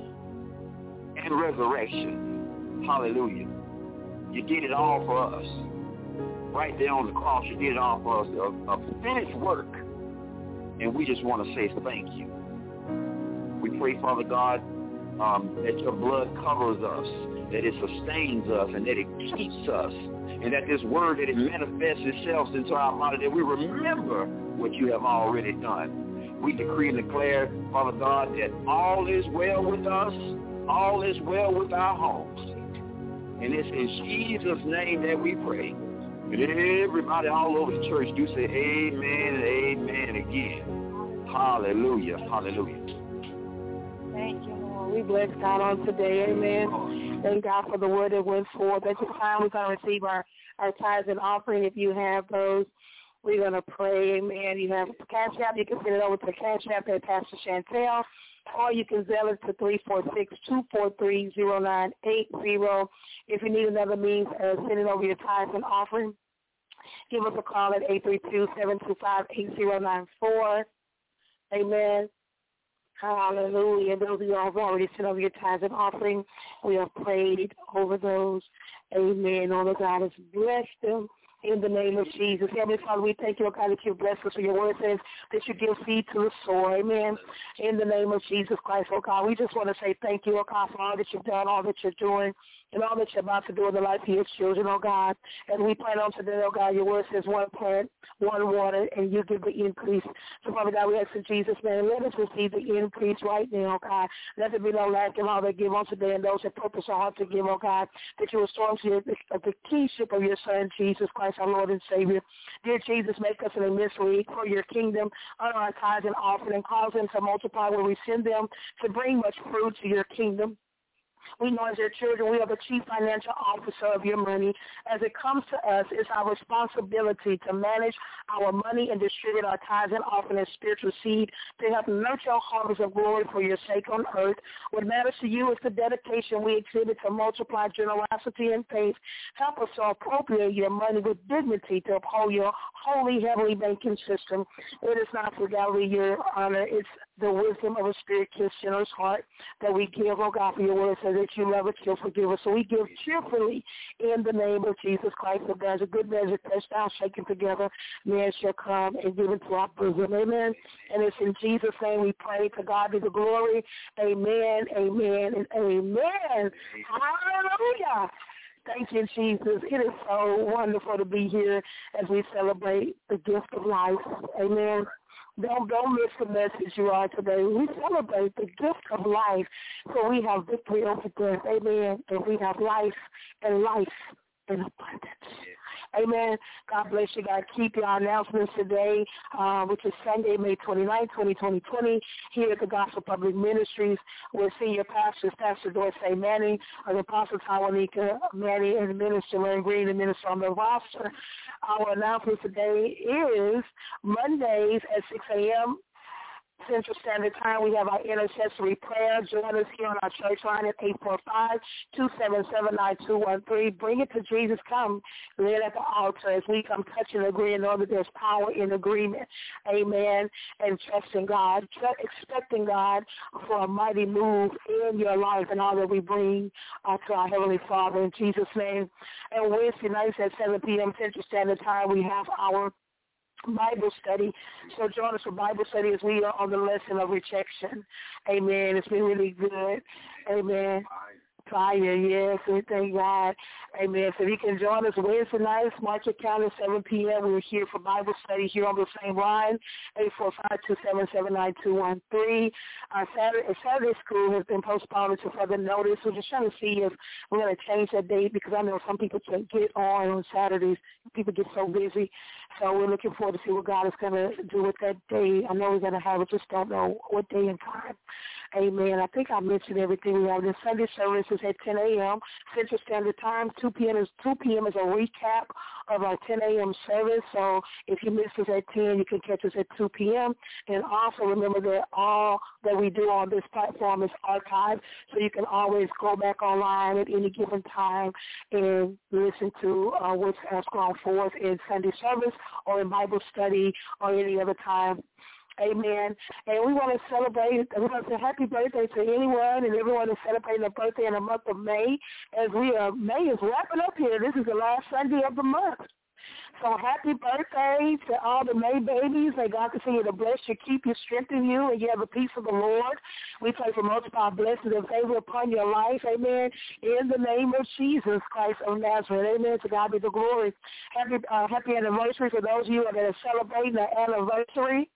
and resurrection. Hallelujah. You did it all for us. Right there on the cross, you did it all for us, a, a finished work. And we just want to say thank you. We pray, Father God, um, that your blood covers us, that it sustains us, and that it keeps us, and that this word, that it manifests itself into our body, that we remember what you have already done. We decree and declare, Father God, that all is well with us, all is well with our homes. And it's in Jesus' name that we pray. And everybody all over the church do say amen and amen again. Hallelujah, hallelujah. Thank you, Lord. We bless God on today. Amen. Thank God for the word that went forth. At this time, we're going to receive our, our tithes and offering. If you have those, we're going to pray. Amen. You have Cash App. You can send it over to Cash App at Pastor Chantel, or you can zell it to three four six, two four three, zero nine eight zero. If you need another means of sending over your tithes and offering, give us a call at eight three two, seven two five, eight zero nine four. Amen. Hallelujah. Those of you who have already sent over your tithes and offering, we have prayed over those. Amen. All of God has blessed them. In the name of Jesus. Heavenly Father, we thank you, oh God, that you bless us. For your word says that you give seed to the sower. Amen. In the name of Jesus Christ, oh God, we just want to say thank you, oh God, for all that you've done, all that you're doing, and all that you're about to do in the life of your children, oh God. And we plan on today, oh God, your word says one plant, one water, and you give the increase. So, Father God, we ask in Jesus' name, let us receive the increase right now, oh God. Let there be no lack in all that give on today, and those that purpose our heart to give, oh God, that you restore us to the kingship of your Son, Jesus Christ, our Lord and Savior. Dear Jesus, make us an emissary for your kingdom, honor our tithes and offering, and cause them to multiply where we send them to bring much fruit to your kingdom. We know as your children, we are the chief financial officer of your money. As it comes to us, it's our responsibility to manage our money and distribute our tithes and offering as spiritual seed to help nurture a harvest of glory for your sake on earth. What matters to you is the dedication we exhibit to multiply generosity and faith. Help us to appropriate your money with dignity to uphold your holy heavenly banking system. It is not for Galilee, your honor. It's the wisdom of a spirit-kissed, generous heart that we give, oh God, for your word says that you love us, you'll forgive us. So we give cheerfully in the name of Jesus Christ. If there's a good measure, pressed down, shaken together, man shall come and give it to our bosom. Amen. And it's in Jesus' name we pray. To God be the glory. Amen, amen, and amen. Hallelujah. Thank you, Jesus. It is so wonderful to be here as we celebrate the gift of life. Amen. Don't, don't miss the message you are today. We celebrate the gift of life, so we have victory over death. Amen. And we have life and life in abundance. Amen. God bless you. God keep your announcements today, uh, which is Sunday, May twenty-ninth, twenty twenty, here at the Gospel Public Ministries with senior pastors, Pastor Dorsey Manning, and Apostle Tawanika Manning, and Minister Lynn Green, the minister on the roster. Our announcement today is Mondays at six a.m. Central Standard Time. We have our intercessory prayer. Join us here on our church line at eight four five, two seven seven, nine two one three. Bring it to Jesus. Come lay it at the altar as we come touch and agree and know that there's power in agreement. Amen. And trusting God, expecting God for a mighty move in your life and all that we bring uh, to our Heavenly Father in Jesus' name. And Wednesday nights at seven p.m. Central Standard Time, we have our Bible study. So join us for Bible study as we are on the lesson of rejection. Amen. It's been really good. Amen. Fire, yes, we thank God. Amen. So you can join us Wednesday nights, mark your calendar, seven p.m. We're here for Bible study here on the same line, eight four five, two seven seven, nine two one three. Our Saturday, Saturday school has been postponed to further notice. We're just trying to see if we're going to change that date because I know some people can't get on on Saturdays. People get so busy. So we're looking forward to see what God is going to do with that day. I know we're going to have it, just don't know what day and time. Amen. I think I mentioned everything. We have the Sunday services at ten a.m. Central Standard Time. two p.m. is two p.m. is a recap of our ten a.m. service. So if you missed us at ten, you can catch us at two p.m. And also remember that all that we do on this platform is archived, so you can always go back online at any given time and listen to uh, what has gone forth in Sunday service or in Bible study or any other time. Amen. And we want to celebrate, we want to say happy birthday to anyone and everyone who's celebrating their birthday in the month of May. As we are, May is wrapping up here. This is the last Sunday of the month. So happy birthday to all the May babies. May God continue to bless you, keep you, strengthen you, and you have the peace of the Lord. We pray for multiple blessings and favor upon your life. Amen. In the name of Jesus Christ of Nazareth. Amen. To God be the glory. Happy, uh, happy anniversary for those of you that are celebrating their anniversary.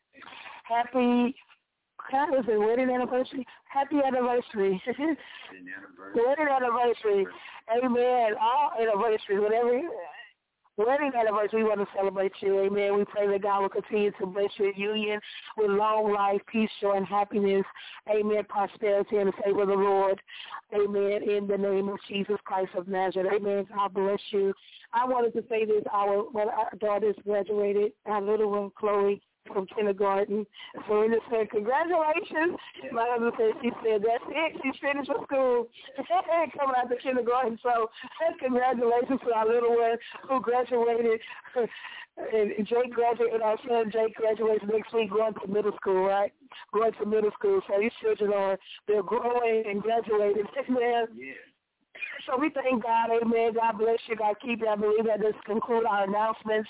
Happy, how is it, wedding anniversary? Happy anniversary. Wedding anniversary. Amen. All anniversaries, whatever. Wedding anniversary, we want to celebrate you. Amen. We pray that God will continue to bless your union with long life, peace, joy, and happiness. Amen. Prosperity and the favor of the Lord. Amen. In the name of Jesus Christ of Nazareth. Amen. God bless you. I wanted to say this. Our, well, our daughters graduated, our little one, Chloe, from kindergarten. So we just said, congratulations. My husband said, she said, that's it. She's finished with school. Coming out to kindergarten. So congratulations to our little one who graduated. And Jake graduated, our son Jake graduates next week going to middle school, right? Going to middle school. So these children are, they're growing and graduating. Amen. Yeah. So we thank God. Amen. God bless you. God keep you. I believe that this concludes our announcements.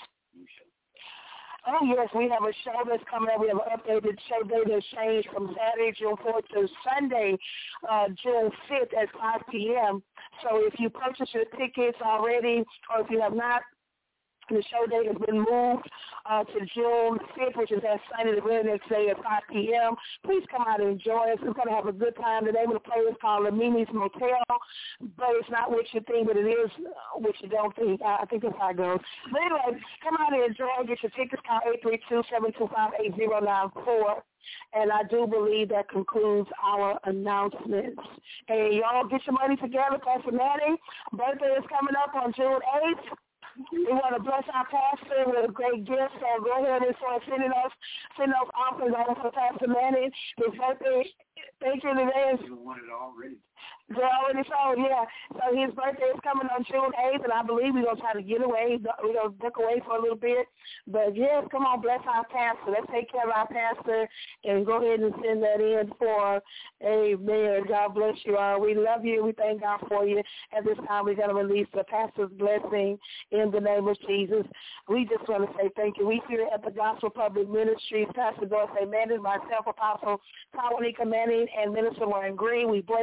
Oh, yes, we have a show that's coming up. We have an updated show date that's changed from Saturday, June fourth to Sunday, uh, June fifth at five p.m. So if you purchase your tickets already or if you have not, the show date has been moved uh, to June fifth, which is that Sunday, the very next day at five p.m. Please come out and enjoy us. We're going to have a good time. The name of the place is called La Mimi's Motel, but it's not what you think, but it is what you don't think. I, I think that's how it goes. But anyway, come out and enjoy. Get your tickets. Call eight three two, seven two five, eight zero nine four. And I do believe that concludes our announcements. Hey, y'all get your money together. Pastor Manning, birthday is coming up on June eighth. We want to bless our pastor with a great gift, so go ahead and start sending us, sending those offers over for Pastor Manning. His birthday, thank you in advance. You want it already. They're already sold, yeah. So his birthday is coming on June eighth, and I believe we're going to try to get away. We're going to book away for a little bit. But, yes, come on, bless our pastor. Let's take care of our pastor and go ahead and send that in for, amen. God bless you all. We love you. We thank God for you. At this time, we're going to release the pastor's blessing in the name of Jesus. We just want to say thank you. We here at the Gospel Public Ministries, Pastor Dorsey Manning, myself, Apostle Tawanika Manning, and Minister Lauren Green, we bless you, the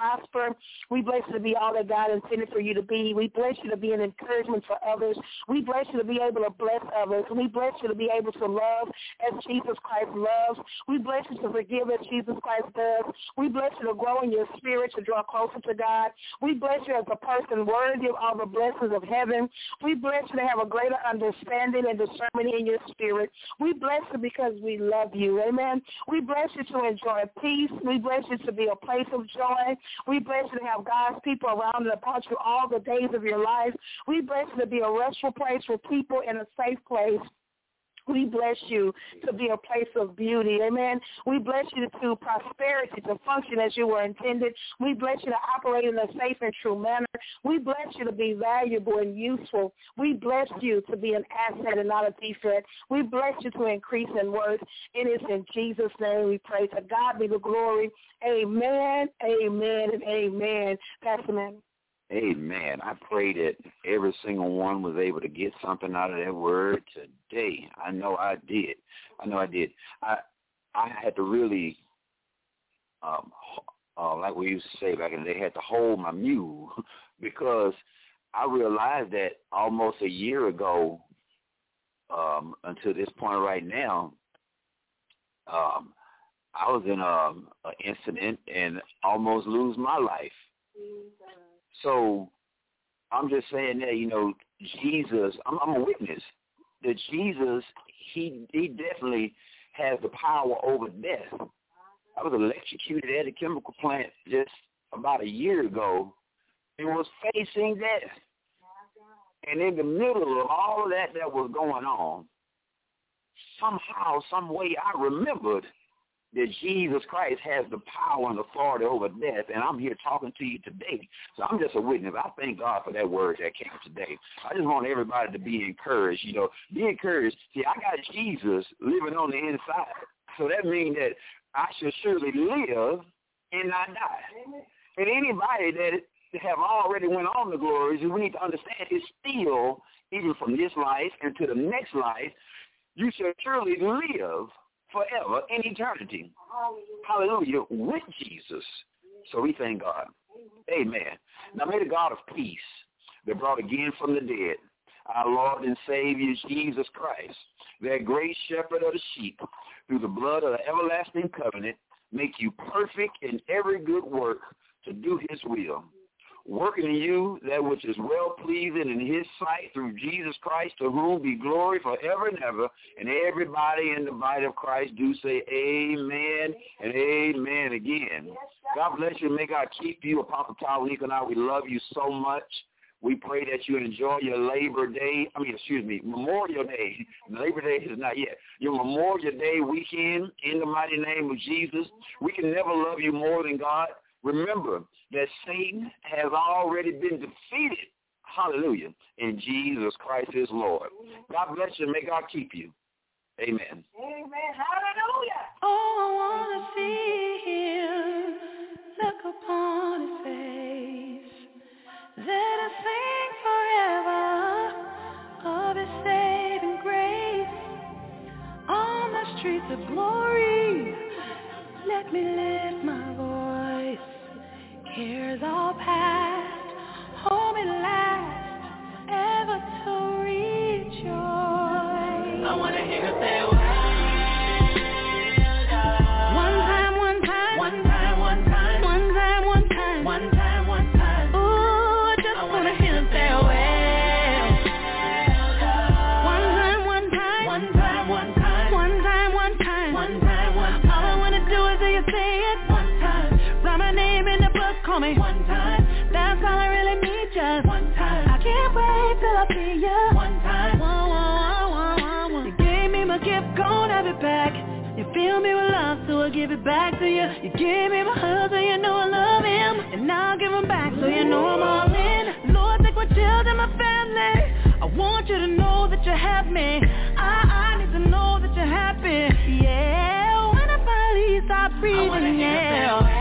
prosper. We bless you to be all that God intended for you to be. We bless you to be an encouragement for others. We bless you to be able to bless others. We bless you to be able to love as Jesus Christ loves. We bless you to forgive as Jesus Christ does. We bless you to grow in your spirit, to draw closer to God. We bless you as a person worthy of all the blessings of heaven. We bless you to have a greater understanding and discernment in your spirit. We bless you because we love you. Amen. We bless you to enjoy peace. We bless you to be a place of joy. We bless you to have God's people around and about you all the days of your life. We bless you to be a restful place for people in a safe place. We bless you to be a place of beauty. Amen. We bless you to prosperity, to function as you were intended. We bless you to operate in a safe and true manner. We bless you to be valuable and useful. We bless you to be an asset and not a defect. We bless you to increase in worth. It is in Jesus' name we pray. To God be the glory. Amen, amen, and amen. Pastor Man. Amen. I pray that every single one was able to get something out of that word today. I know I did. I know I did. I I had to really, um, uh, like we used to say back in the day, had to hold my mule because I realized that almost a year ago, um, until this point right now, um, I was in um, an incident and almost lose my life. So I'm just saying that, you know, Jesus, I'm, I'm a witness that Jesus, he he definitely has the power over death. I was electrocuted at a chemical plant just about a year ago and was facing death. And in the middle of all of that that was going on, somehow, some way I remembered that Jesus Christ has the power and authority over death, and I'm here talking to you today. So I'm just a witness. I thank God for that word that came today. I just want everybody to be encouraged. You know, be encouraged. See, I got Jesus living on the inside, so that means that I should surely live and not die. And anybody that have already went on the glories, we need to understand is still, even from this life into the next life, you shall surely live forever in eternity. Hallelujah. With Jesus. So we thank God. Amen. Now may the God of peace that brought again from the dead our Lord and Savior Jesus Christ, that great shepherd of the sheep, through the blood of the everlasting covenant, make you perfect in every good work to do his will, working in you that which is well-pleasing in his sight through Jesus Christ, to whom be glory forever and ever. And everybody in the body of Christ do say amen and amen again. God bless you. May God keep you. Apostle Tyler Nicolai, we love you so much. We pray that you enjoy your Labor Day, I mean, excuse me, Memorial Day. Labor Day is not yet. Your Memorial Day weekend in the mighty name of Jesus. We can never love you more than God. Remember that Satan has already been defeated. Hallelujah. And Jesus Christ is Lord. God bless you. May God keep you. Amen. Amen. Hallelujah. Oh, I want to see him look upon his face. Let us sing forever of his saving grace. On the streets of glory, let me lift my voice. Cares all past, home at last, ever to rejoice. I want to hear her say, well done. One time, one time, one time, one time, one time, one time, one time, one time. Ooh, I just want to hear her say, well done. One time, one time, one time, one time, one time, one time, one time, one time. All I want to do is hear you say it one time. Write my name in the book, call me one time. That's all I really need, just one time. I can't wait till I see you one time. Whoa, whoa, whoa, whoa, whoa. You gave me my gift, gon' have it back. You fill me with love, so I give it back to you. You gave me my husband, you know I love him, and now I give him back, so you know I'm all in. Lord, take my children, my family. I want you to know that you have me. I, I need to know that you're happy. Yeah, when I finally stop breathing, yeah.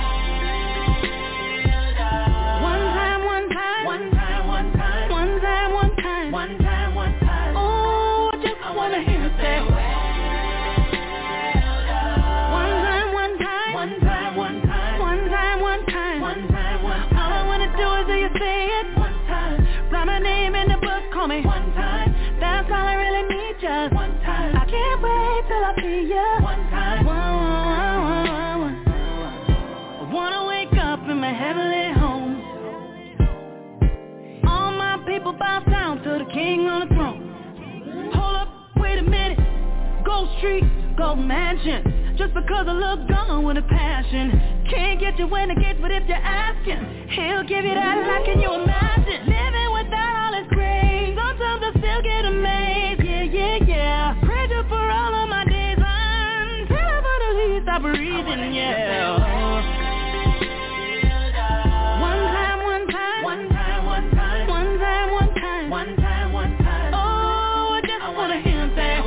One time, one time, one time, one time, one time, one time, one time, one time. Oh, I just wanna hear you say, one time, one time, one time, one time, one time, one time, one time, streets, gold mansions. Just because I look gone with a passion. Can't get you in the gates, but if you're asking, he'll give you that life, can you imagine? Living without all his grace. Sometimes I still get amazed, yeah, yeah, yeah. Praise you for all of my days until I finally stop breathing, yeah. One time, one time, one time, one time, one time, one time, one time, one time. Oh, I just wanna hear him say,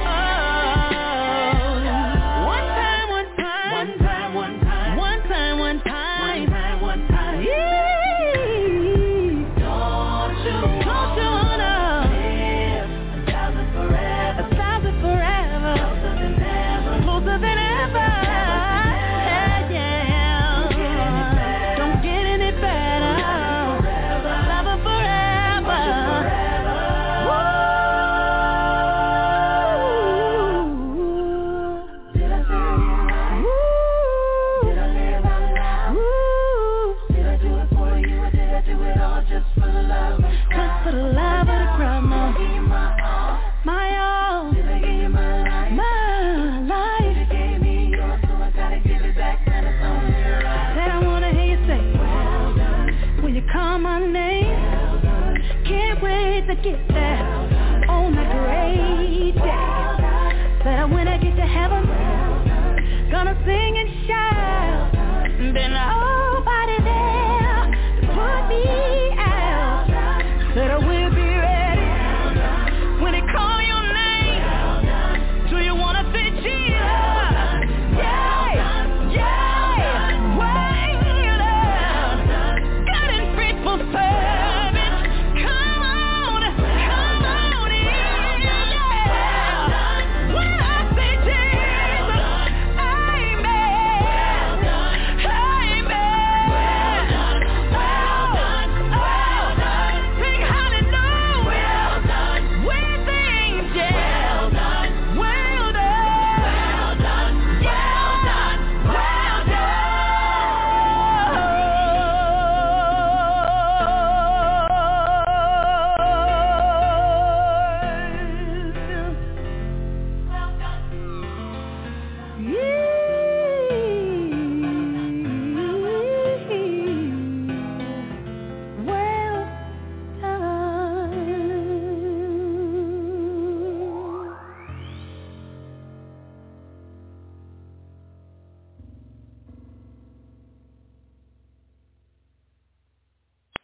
get there on that great day. But when I get to heaven, gonna sing and shout. Then nobody there to put me out. Said I will be ready when they call your name. Do you wanna say Jesus? Yeah, yeah, wait up. God and faithful servant, come on. Yeah.